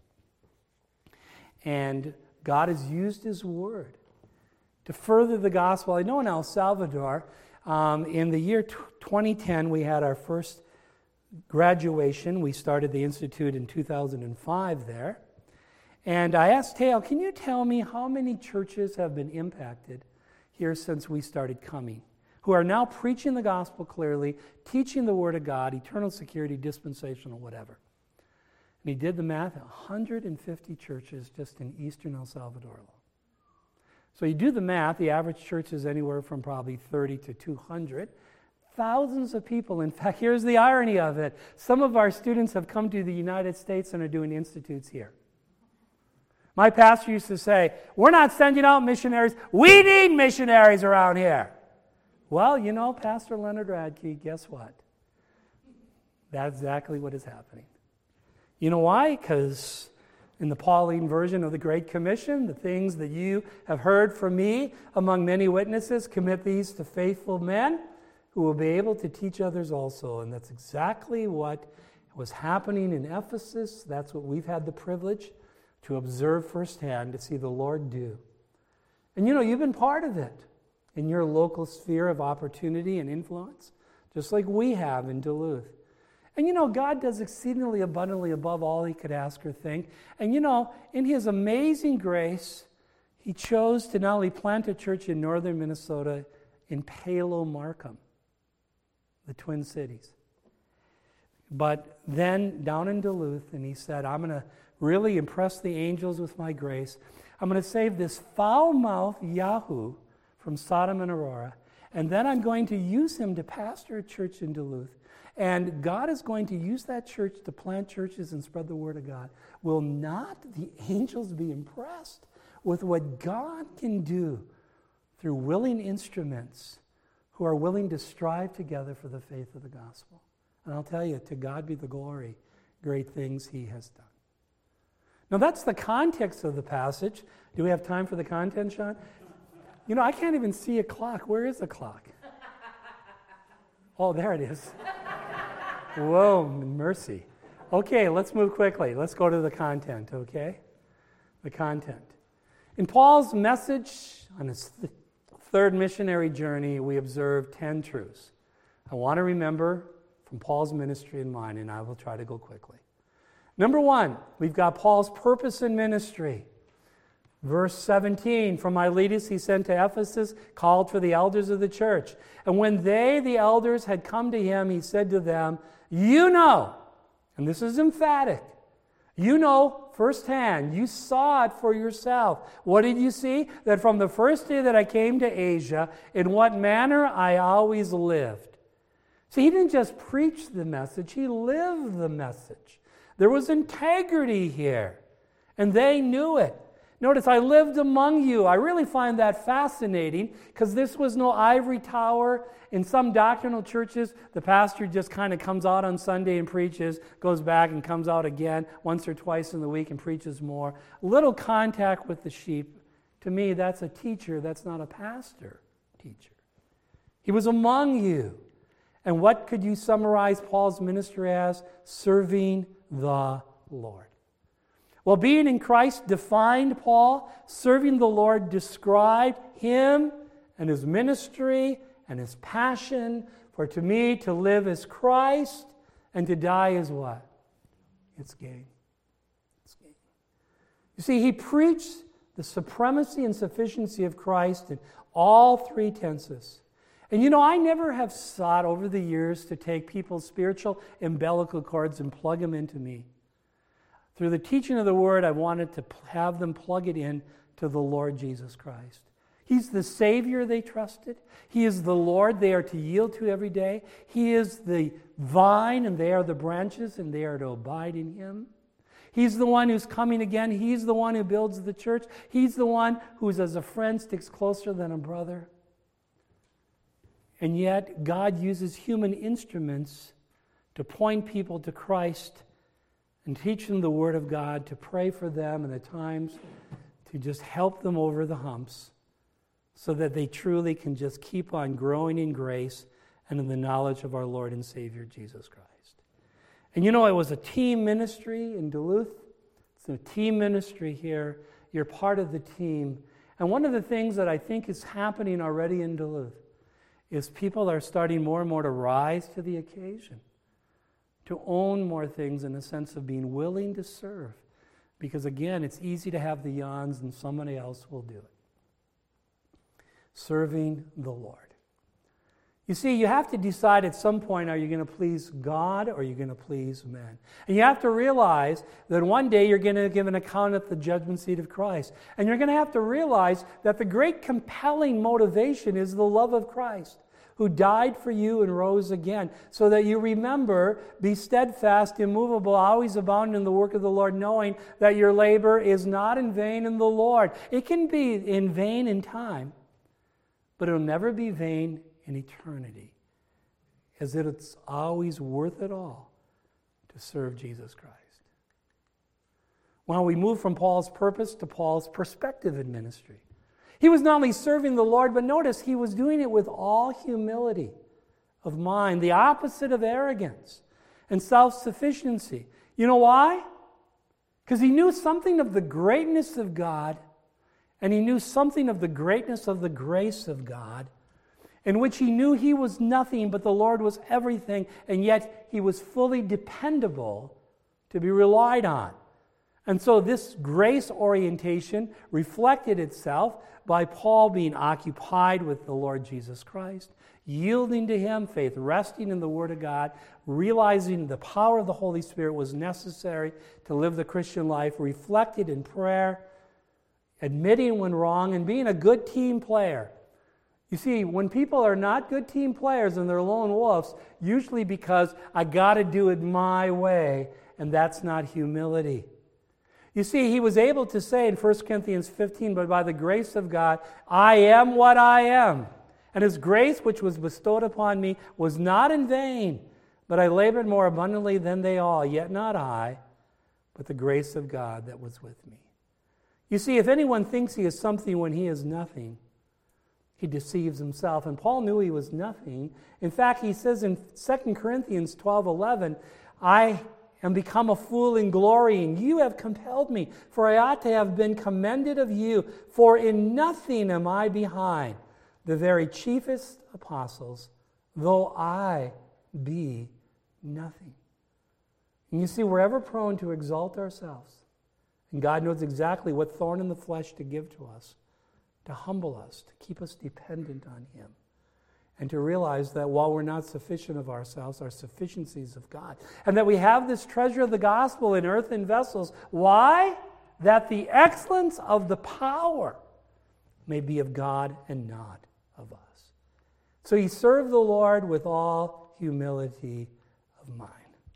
And God has used His Word to further the gospel. I know in El Salvador, in the year 2010, we had our first graduation. We started the Institute in 2005 there. And I asked Teo, can you tell me how many churches have been impacted here since we started coming, who are now preaching the gospel clearly, teaching the Word of God, eternal security, dispensational, whatever. And he did the math, 150 churches just in eastern El Salvador alone. So you do the math, the average church is anywhere from probably 30 to 200. Thousands of people. In fact, here's the irony of it. Some of our students have come to the United States and are doing institutes here. My pastor used to say, we're not sending out missionaries. We need missionaries around here. Well, you know, Pastor Leonard Radke, guess what? That's exactly what is happening. You know why? Because in the Pauline version of the Great Commission, the things that you have heard from me among many witnesses, commit these to faithful men who will be able to teach others also. And that's exactly what was happening in Ephesus. That's what we've had the privilege to observe firsthand, to see the Lord do. And you know, you've been part of it in your local sphere of opportunity and influence, just like we have in Duluth. And you know, God does exceedingly abundantly above all He could ask or think. And you know, in His amazing grace, He chose to not only plant a church in northern Minnesota, in Palo Markham, the Twin Cities, but then down in Duluth, and He said, I'm going to really impress the angels with my grace. I'm going to save this foul-mouthed Yahoo from Sodom and Aurora, and then I'm going to use him to pastor a church in Duluth. And God is going to use that church to plant churches and spread the Word of God. Will not the angels be impressed with what God can do through willing instruments who are willing to strive together for the faith of the gospel? And I'll tell you, to God be the glory, great things He has done. Now that's the context of the passage. Do we have time for the content, Sean? You know, I can't even see a clock. Where is the clock? Oh, there it is. Whoa, mercy. Okay, let's move quickly. Let's go to the content, okay? The content. In Paul's message on his third missionary journey, we observe 10 truths. I want to remember from Paul's ministry and mine, and I will try to go quickly. Number 1, we've got Paul's purpose in ministry. Verse 17, from Miletus he sent to Ephesus, called for the elders of the church. And when they, the elders, had come to him, he said to them, you know, and this is emphatic, you know firsthand, you saw it for yourself. What did you see? That from the first day that I came to Asia, in what manner I always lived. See, he didn't just preach the message, he lived the message. There was integrity here, and they knew it. Notice, I lived among you. I really find that fascinating because this was no ivory tower. In some doctrinal churches, the pastor just kind of comes out on Sunday and preaches, goes back and comes out again once or twice in the week and preaches more. Little contact with the sheep. To me, that's a teacher. That's not a pastor teacher. He was among you. And what could you summarize Paul's ministry as? Serving the Lord. Well, being in Christ defined Paul. Serving the Lord described him and his ministry and his passion. For to me, to live is Christ, and to die is what? It's gain. It's gain. You see, he preached the supremacy and sufficiency of Christ in all three tenses. And you know, I never have sought over the years to take people's spiritual umbilical cords and plug them into me. Through the teaching of the Word, I wanted to have them plug it in to the Lord Jesus Christ. He's the Savior they trusted. He is the Lord they are to yield to every day. He is the vine, and they are the branches, and they are to abide in Him. He's the one who's coming again. He's the one who builds the church. He's the one who, as a friend, sticks closer than a brother. And yet, God uses human instruments to point people to Christ and teach them the Word of God, to pray for them, and at times to just help them over the humps so that they truly can just keep on growing in grace and in the knowledge of our Lord and Savior, Jesus Christ. And you know, it was a team ministry in Duluth. It's a team ministry here. You're part of the team. And one of the things that I think is happening already in Duluth is people are starting more and more to rise to the occasion, to own more things in the sense of being willing to serve. Because again, it's easy to have the yawns and somebody else will do it. Serving the Lord. You see, you have to decide at some point, are you going to please God or are you going to please men? And you have to realize that one day you're going to give an account at the judgment seat of Christ. And you're going to have to realize that the great compelling motivation is the love of Christ, who died for you and rose again, so that you remember, be steadfast, immovable, always abounding in the work of the Lord, knowing that your labor is not in vain in the Lord. It can be in vain in time, but it'll never be vain in eternity, as it's always worth it all to serve Jesus Christ. Well, we move from Paul's purpose to Paul's perspective in ministry. He was not only serving the Lord, but notice he was doing it with all humility of mind, the opposite of arrogance and self-sufficiency. You know why? Because he knew something of the greatness of God, and he knew something of the greatness of the grace of God, in which he knew he was nothing, but the Lord was everything, and yet he was fully dependable to be relied on. And so this grace orientation reflected itself by Paul being occupied with the Lord Jesus Christ, yielding to Him, faith resting in the Word of God, realizing the power of the Holy Spirit was necessary to live the Christian life, reflected in prayer, admitting when wrong, and being a good team player. You see, when people are not good team players and they're lone wolves, usually because I got to do it my way, and that's not humility. You see, he was able to say in 1 Corinthians 15, but by the grace of God, I am what I am. And His grace, which was bestowed upon me, was not in vain, but I labored more abundantly than they all, yet not I, but the grace of God that was with me. You see, if anyone thinks he is something when he is nothing, he deceives himself. And Paul knew he was nothing. In fact, he says in 2 Corinthians 12:11, I am become a fool in glorying. You have compelled me, for I ought to have been commended of you. For in nothing am I behind the very chiefest apostles, though I be nothing. And you see, we're ever prone to exalt ourselves. And God knows exactly what thorn in the flesh to give to us, to humble us, to keep us dependent on Him, and to realize that while we're not sufficient of ourselves, our sufficiency is of God. And that we have this treasure of the gospel in earthen vessels. Why? That the excellence of the power may be of God and not of us. So he served the Lord with all humility of mind.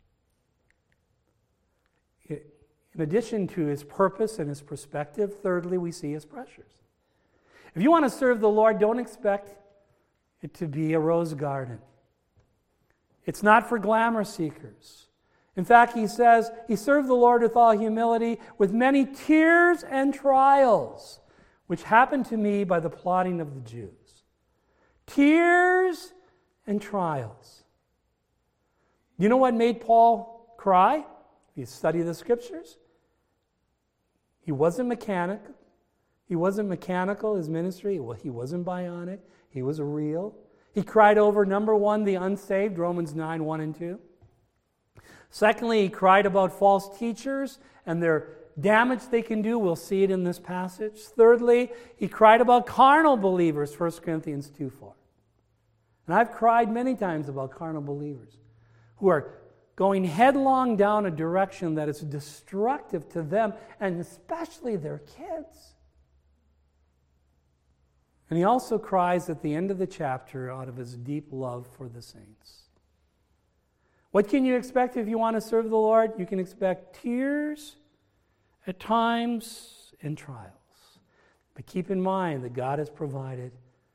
In addition to his purpose and his perspective, thirdly, we see his pressures. If you want to serve the Lord, don't expect it to be a rose garden. It's not for glamour seekers. In fact, he says he served the Lord with all humility, with many tears and trials, which happened to me by the plotting of the Jews. Tears and trials. You know what made Paul cry? If you study the scriptures, he wasn't mechanical. He wasn't mechanical, his ministry. Well, he wasn't bionic. He was real. He cried over, number one, the unsaved, Romans 9, 1 and 2. Secondly, he cried about false teachers and their damage they can do. We'll see it in this passage. Thirdly, he cried about carnal believers, 1 Corinthians 2, 4. And I've cried many times about carnal believers who are going headlong down a direction that is destructive to them and especially their kids. And he also cries at the end of the chapter out of his deep love for the saints. What can you expect if you want to serve the Lord? You can expect tears at times and trials. But keep in mind that God has provided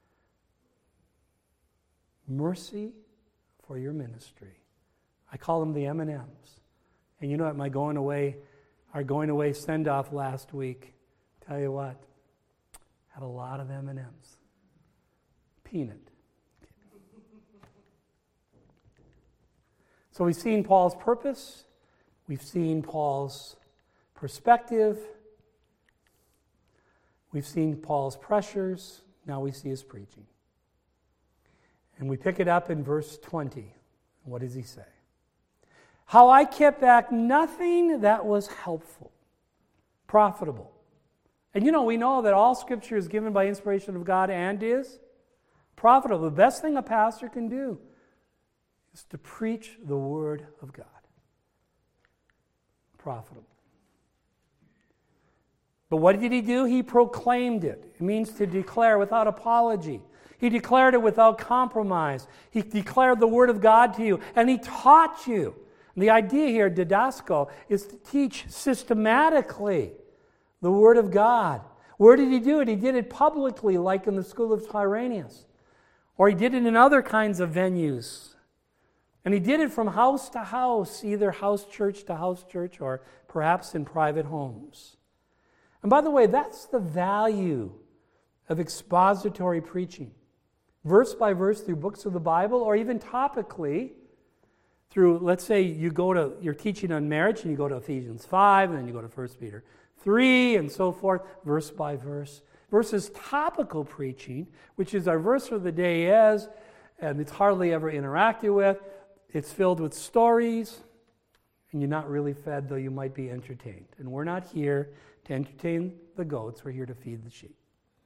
mercy for your ministry. I call them the M&Ms. And you know what, our going away send-off last week, tell you what, had a lot of M&Ms. Peanut. So we've seen Paul's purpose. We've seen Paul's perspective. We've seen Paul's pressures. Now we see his preaching. And we pick it up in verse 20. What does he say? How I kept back nothing that was helpful, profitable. And we know that all Scripture is given by inspiration of God and is profitable. The best thing a pastor can do is to preach the Word of God. Profitable. But what did he do? He proclaimed it. It means to declare without apology. He declared it without compromise. He declared the Word of God to you, and he taught you. And the idea here, didasko, is to teach systematically the Word of God. Where did he do it? He did it publicly, like in the school of Tyrannus. Or he did it in other kinds of venues. And he did it from house to house, either house church to house church, or perhaps in private homes. And by the way, that's the value of expository preaching. Verse by verse through books of the Bible, or even topically through, let's say you're teaching on marriage and you go to Ephesians 5, and then you go to 1 Peter 3, and so forth, verse by verse. Versus topical preaching, which is our verse for the day is, and it's hardly ever interacted with. It's filled with stories, and you're not really fed, though you might be entertained. And we're not here to entertain the goats. We're here to feed the sheep.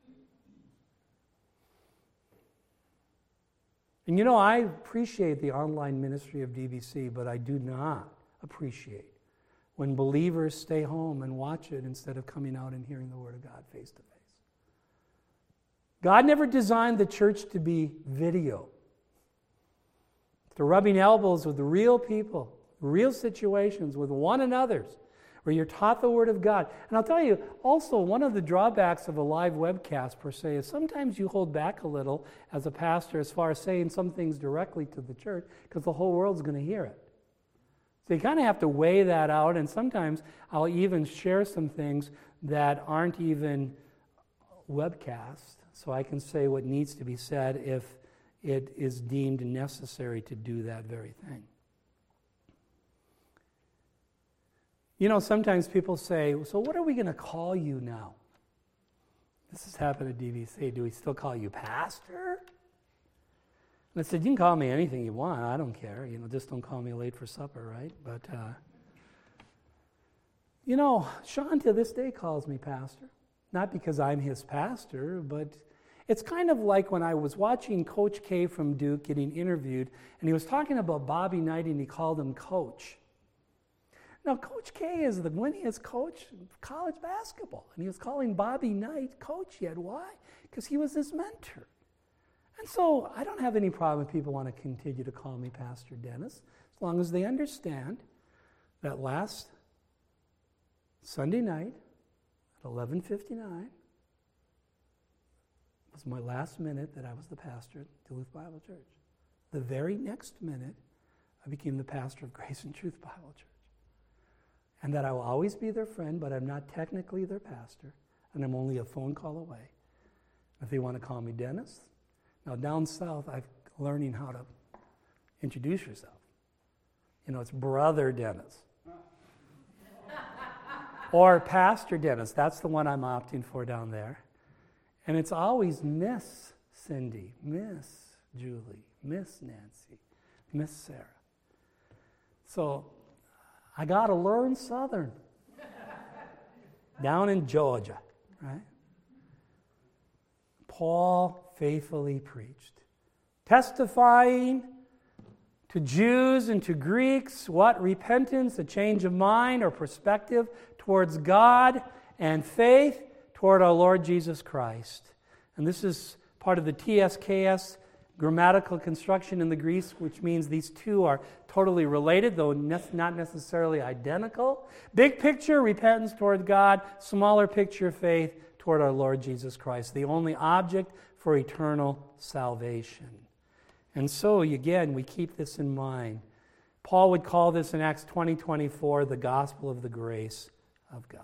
And I appreciate the online ministry of DBC, but I do not appreciate when believers stay home and watch it instead of coming out and hearing the Word of God face to face. God never designed the church to be video, to rubbing elbows with real people, real situations with one another's, where you're taught the Word of God. And I'll tell you, also, one of the drawbacks of a live webcast, per se, is sometimes you hold back a little as a pastor as far as saying some things directly to the church, because the whole world's going to hear it. So you kind of have to weigh that out, and sometimes I'll even share some things that aren't even webcast, so I can say what needs to be said if it is deemed necessary to do that very thing. Sometimes people say, so what are we going to call you now? This has happened at DVC. Do we still call you pastor? And I said, you can call me anything you want. I don't care. Just don't call me late for supper, right? But, Sean to this day calls me pastor. Not because I'm his pastor, but it's kind of like when I was watching Coach K from Duke getting interviewed, and he was talking about Bobby Knight, and he called him Coach. Now, Coach K is the winningest coach of college basketball, and he was calling Bobby Knight Coach yet. Why? Because he was his mentor. And so I don't have any problem if people want to continue to call me Pastor Dennis, as long as they understand that last Sunday night at 11:59 was my last minute that I was the pastor at Duluth Bible Church. The very next minute, I became the pastor of Grace and Truth Bible Church. And that I will always be their friend, but I'm not technically their pastor, and I'm only a phone call away. If they want to call me Dennis. Now, down south, I'm learning how to introduce yourself. It's Brother Dennis. Or Pastor Dennis. That's the one I'm opting for down there. And it's always Miss Cindy, Miss Julie, Miss Nancy, Miss Sarah. So I got to learn Southern. Down in Georgia, right? Paul faithfully preached, testifying to Jews and to Greeks what? Repentance, a change of mind or perspective towards God, and faith toward our Lord Jesus Christ. And this is part of the TSKS grammatical construction in the Greek, which means these two are totally related, though not necessarily identical. Big picture, repentance toward God. Smaller picture, faith toward our Lord Jesus Christ, the only object for eternal salvation. And so, again, we keep this in mind. Paul would call this in Acts 20:24 the gospel of the grace of God.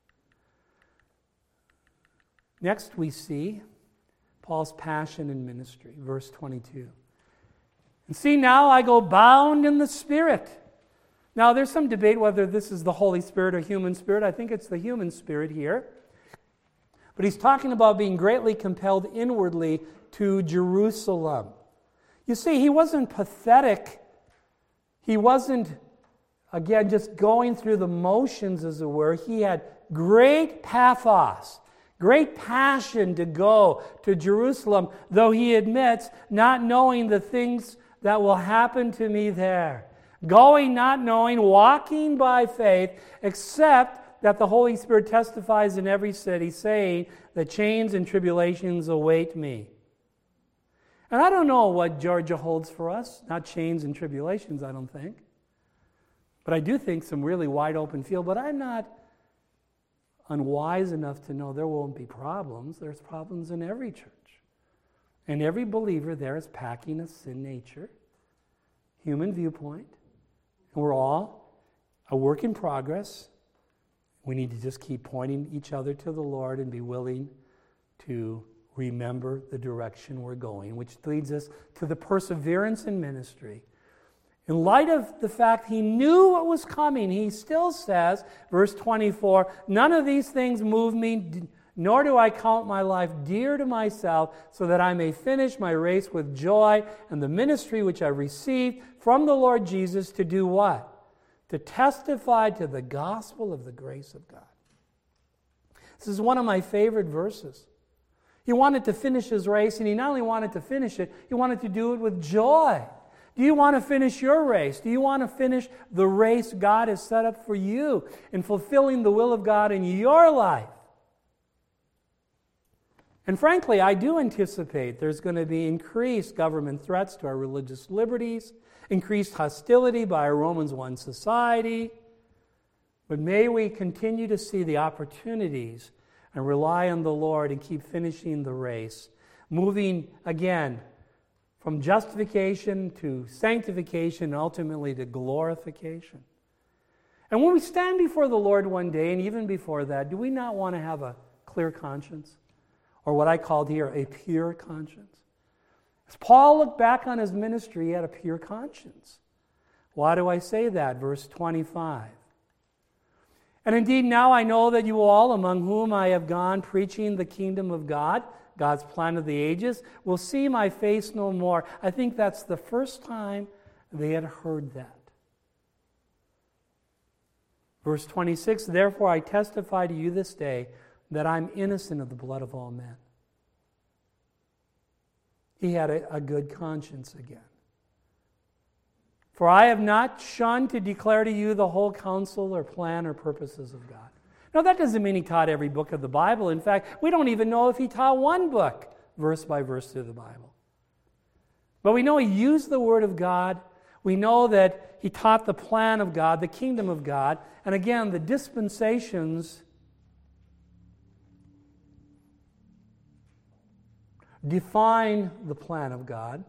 Next, we see Paul's passion and ministry, verse 22. And see, now I go bound in the Spirit. Now, there's some debate whether this is the Holy Spirit or human spirit. I think it's the human spirit here. But he's talking about being greatly compelled inwardly to Jerusalem. You see, he wasn't pathetic. He wasn't, again, just going through the motions, as it were. He had great pathos, great passion to go to Jerusalem, though he admits not knowing the things that will happen to me there. Going, not knowing, walking by faith, except that the Holy Spirit testifies in every city, saying that chains and tribulations await me. And I don't know what Georgia holds for us, not chains and tribulations, I don't think. But I do think some really wide open field, but I'm not unwise enough to know there won't be problems. There's problems in every church. And every believer there is packing a sin nature, human viewpoint. And we're all a work in progress. We need to just keep pointing each other to the Lord and be willing to remember the direction we're going, which leads us to the perseverance in ministry. In light of the fact he knew what was coming, he still says, verse 24, none of these things move me, nor do I count my life dear to myself, so that I may finish my race with joy and the ministry which I received from the Lord Jesus to do what? To testify to the gospel of the grace of God. This is one of my favorite verses. He wanted to finish his race, and he not only wanted to finish it, he wanted to do it with joy. Do you want to finish your race? Do you want to finish the race God has set up for you in fulfilling the will of God in your life? And frankly, I do anticipate there's going to be increased government threats to our religious liberties, increased hostility by our Romans 1 society. But may we continue to see the opportunities and rely on the Lord and keep finishing the race, moving again from justification to sanctification and ultimately to glorification. And when we stand before the Lord one day, and even before that, do we not want to have a clear conscience? Or what I called here a pure conscience? As Paul looked back on his ministry, he had a pure conscience. Why do I say that? Verse 25. And indeed, now I know that you all, among whom I have gone preaching the kingdom of God, God's plan of the ages, will see my face no more. I think that's the first time they had heard that. Verse 26, therefore I testify to you this day that I'm innocent of the blood of all men. He had a good conscience again. For I have not shunned to declare to you the whole counsel or plan or purposes of God. Now, that doesn't mean he taught every book of the Bible. In fact, we don't even know if he taught one book, verse by verse, through the Bible. But we know he used the Word of God. We know that he taught the plan of God, the kingdom of God. And again, the dispensations define the plan of God,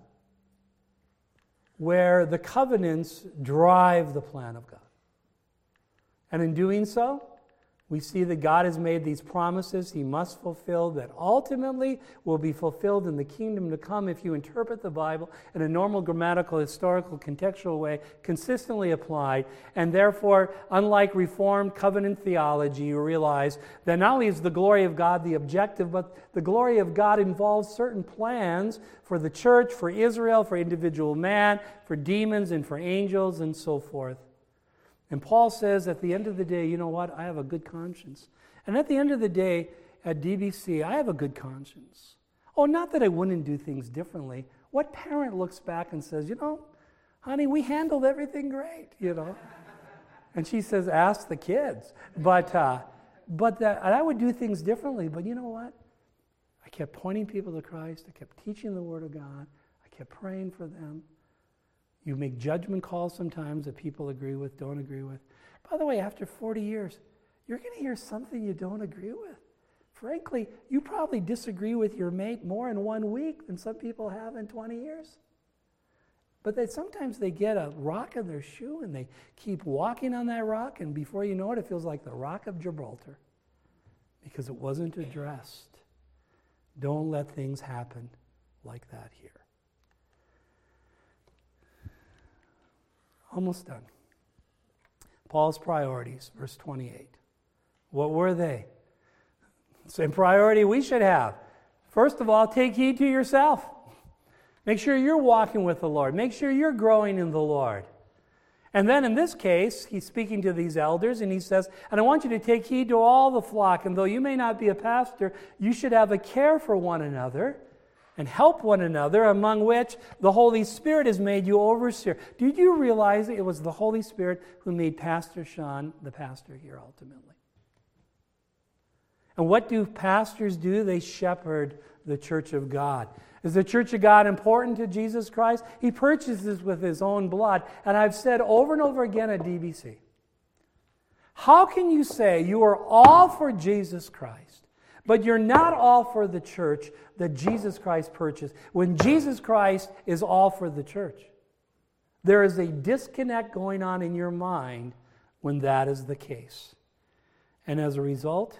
where the covenants drive the plan of God. And in doing so, we see that God has made these promises he must fulfill that ultimately will be fulfilled in the kingdom to come if you interpret the Bible in a normal grammatical, historical, contextual way, consistently applied. And therefore, unlike Reformed covenant theology, you realize that not only is the glory of God the objective, but the glory of God involves certain plans for the church, for Israel, for individual man, for demons, and for angels, and so forth. And Paul says at the end of the day, you know what? I have a good conscience. And at the end of the day, at DBC, I have a good conscience. Oh, not that I wouldn't do things differently. What parent looks back and says, you know, honey, we handled everything great, you know? And she says, ask the kids. But that I would do things differently. But you know what? I kept pointing people to Christ. I kept teaching the Word of God. I kept praying for them. You make judgment calls sometimes that people agree with, don't agree with. By the way, after 40 years, you're going to hear something you don't agree with. Frankly, you probably disagree with your mate more in 1 week than some people have in 20 years. But sometimes they get a rock in their shoe and they keep walking on that rock, and before you know it, it feels like the Rock of Gibraltar because it wasn't addressed. Don't let things happen like that here. Almost done. Paul's priorities, verse 28. What were they? Same priority we should have. First of all, take heed to yourself. Make sure you're walking with the Lord. Make sure you're growing in the Lord. And then in this case, he's speaking to these elders and he says, and I want you to take heed to all the flock. And though you may not be a pastor, you should have a care for one another and help one another, among which the Holy Spirit has made you overseer. Did you realize it was the Holy Spirit who made Pastor Sean the pastor here ultimately? And what do pastors do? They shepherd the church of God. Is the church of God important to Jesus Christ? He purchases with his own blood. And I've said over and over again at DBC, how can you say you are all for Jesus Christ, but you're not all for the church that Jesus Christ purchased, when Jesus Christ is all for the church? There is a disconnect going on in your mind when that is the case. And as a result,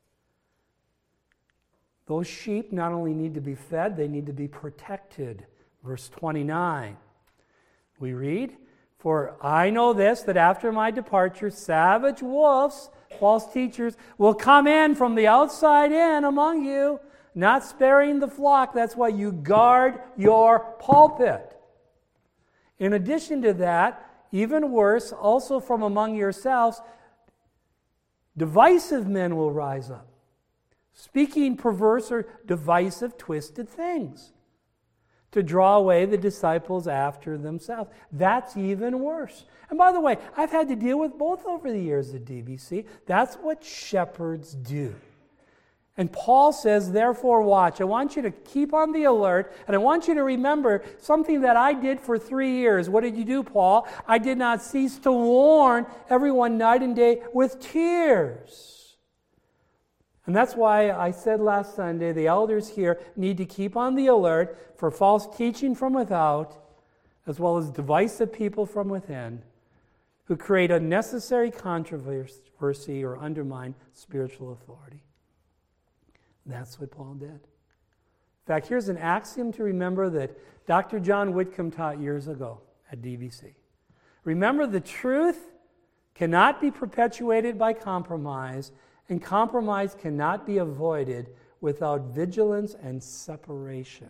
those sheep not only need to be fed, they need to be protected. Verse 29, we read, "For I know this, that after my departure, savage wolves, false teachers, will come in from the outside in among you, not sparing the flock." That's why you guard your pulpit. In addition to that, even worse, also from among yourselves, divisive men will rise up, speaking perverse or divisive, twisted things, to draw away the disciples after themselves. That's even worse. And by the way, I've had to deal with both over the years at DBC. That's what shepherds do. And Paul says, therefore watch. I want you to keep on the alert, and I want you to remember something that I did for 3 years. What did you do, Paul? I did not cease to warn everyone night and day with tears. And that's why I said last Sunday, the elders here need to keep on the alert for false teaching from without, as well as divisive people from within, who create unnecessary controversy or undermine spiritual authority. That's what Paul did. In fact, here's an axiom to remember that Dr. John Whitcomb taught years ago at DBC. Remember, the truth cannot be perpetuated by compromise, and compromise cannot be avoided without vigilance and separation.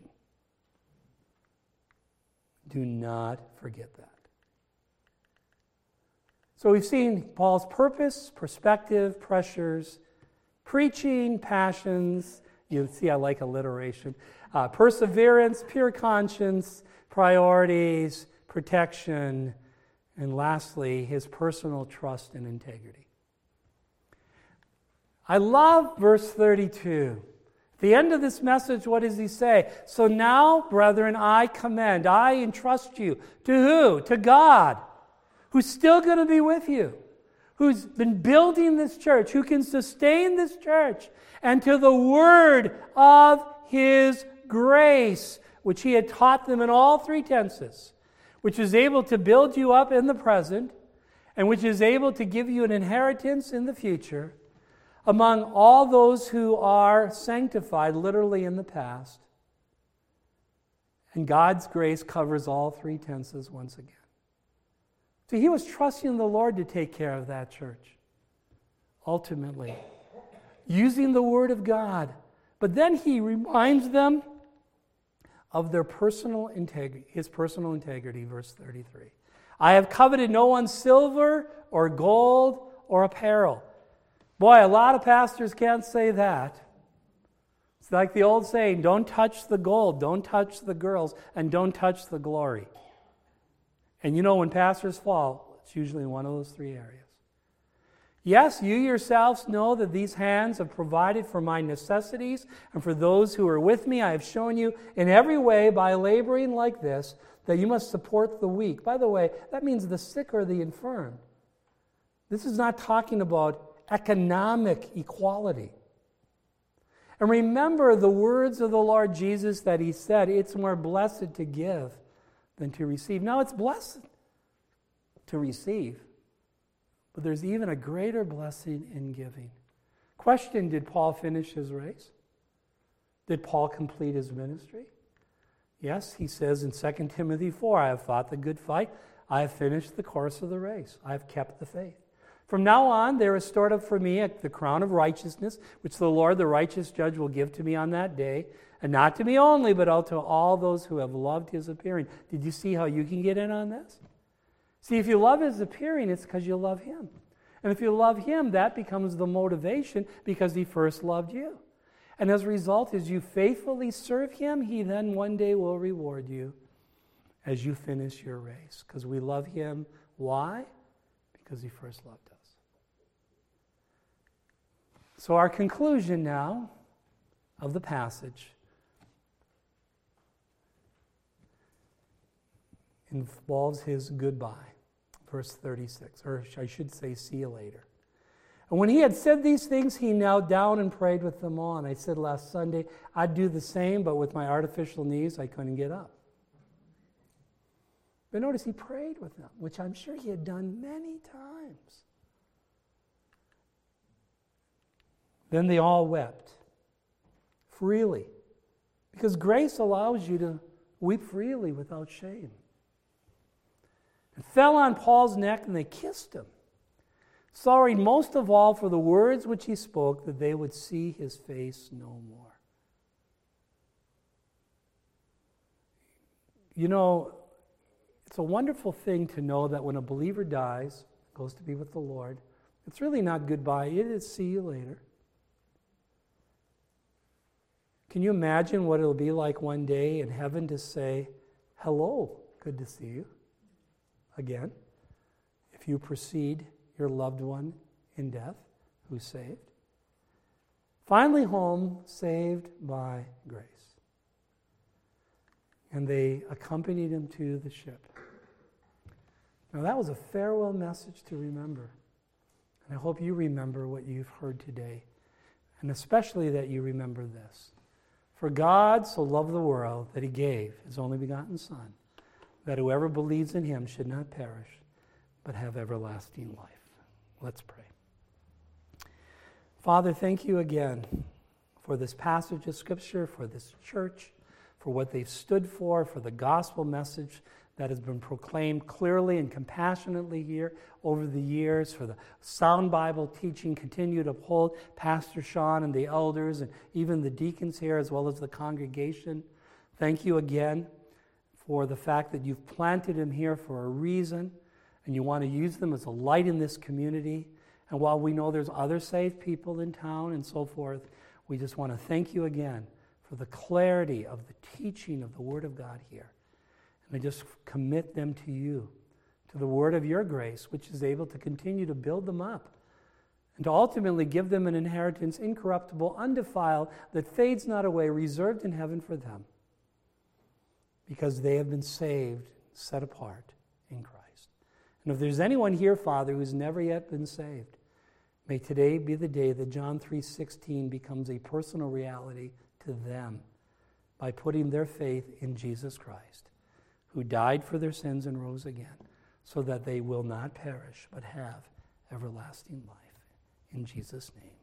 Do not forget that. So we've seen Paul's purpose, perspective, pressures, preaching, passions. You see, I like alliteration. Perseverance, pure conscience, priorities, protection, and lastly, his personal trust and integrity. I love verse 32. At the end of this message, what does he say? So now, brethren, I commend, I entrust you. To who? To God, who's still going to be with you, who's been building this church, who can sustain this church, and to the word of his grace, which he had taught them in all 3 tenses, which is able to build you up in the present, and which is able to give you an inheritance in the future, among all those who are sanctified, literally in the past. And God's grace covers all 3 tenses once again. So he was trusting the Lord to take care of that church, ultimately, using the Word of God. But then he reminds them of their personal integrity, his personal integrity, verse 33. I have coveted no one's silver or gold or apparel. Boy, a lot of pastors can't say that. It's like the old saying, don't touch the gold, don't touch the girls, and don't touch the glory. And you know, when pastors fall, it's usually in one of those 3 areas. Yes, you yourselves know that these hands have provided for my necessities, and for those who are with me, I have shown you in every way by laboring like this that you must support the weak. By the way, that means the sick or the infirm. This is not talking about economic equality. And remember the words of the Lord Jesus that he said, it's more blessed to give than to receive. Now, it's blessed to receive, but there's even a greater blessing in giving. Question, did Paul finish his race? Did Paul complete his ministry? Yes, he says in 2 Timothy 4, I have fought the good fight. I have finished the course of the race. I have kept the faith. From now on, there is stored up for me the crown of righteousness, which the Lord, the righteous judge, will give to me on that day. And not to me only, but to all those who have loved his appearing. Did you see how you can get in on this? See, if you love his appearing, it's because you love him. And if you love him, that becomes the motivation because he first loved you. And as a result, as you faithfully serve him, he then one day will reward you as you finish your race. Because we love him. Why? Because he first loved us. So our conclusion now of the passage involves his goodbye. Verse 36, or I should say, see you later. And when he had said these things, he knelt down and prayed with them all. And I said last Sunday, I'd do the same, but with my artificial knees, I couldn't get up. But notice he prayed with them, which I'm sure he had done many times. Then they all wept freely, because grace allows you to weep freely without shame. And fell on Paul's neck, and they kissed him, sorrowing most of all for the words which he spoke, that they would see his face no more. You know, it's a wonderful thing to know that when a believer dies, goes to be with the Lord, it's really not goodbye, it is see you later. Can you imagine what it'll be like one day in heaven to say, hello, good to see you again, if you precede your loved one in death who's saved? Finally home, saved by grace. And they accompanied him to the ship. Now that was a farewell message to remember. And I hope you remember what you've heard today. And especially that you remember this. For God so loved the world that he gave his only begotten Son, that whoever believes in him should not perish, but have everlasting life. Let's pray. Father, thank you again for this passage of Scripture, for this church, for what they've stood for the gospel message that has been proclaimed clearly and compassionately here over the years, for the sound Bible teaching continued to uphold Pastor Sean and the elders and even the deacons here as well as the congregation. Thank you again for the fact that you've planted him here for a reason and you want to use them as a light in this community. And while we know there's other saved people in town and so forth, we just want to thank you again for the clarity of the teaching of the Word of God here. And I just commit them to you, to the word of your grace, which is able to continue to build them up and to ultimately give them an inheritance incorruptible, undefiled, that fades not away, reserved in heaven for them, because they have been saved, set apart in Christ. And if there's anyone here, Father, who's never yet been saved, may today be the day that John 3:16 becomes a personal reality to them by putting their faith in Jesus Christ, who died for their sins and rose again, so that they will not perish, but have everlasting life. In Jesus' name.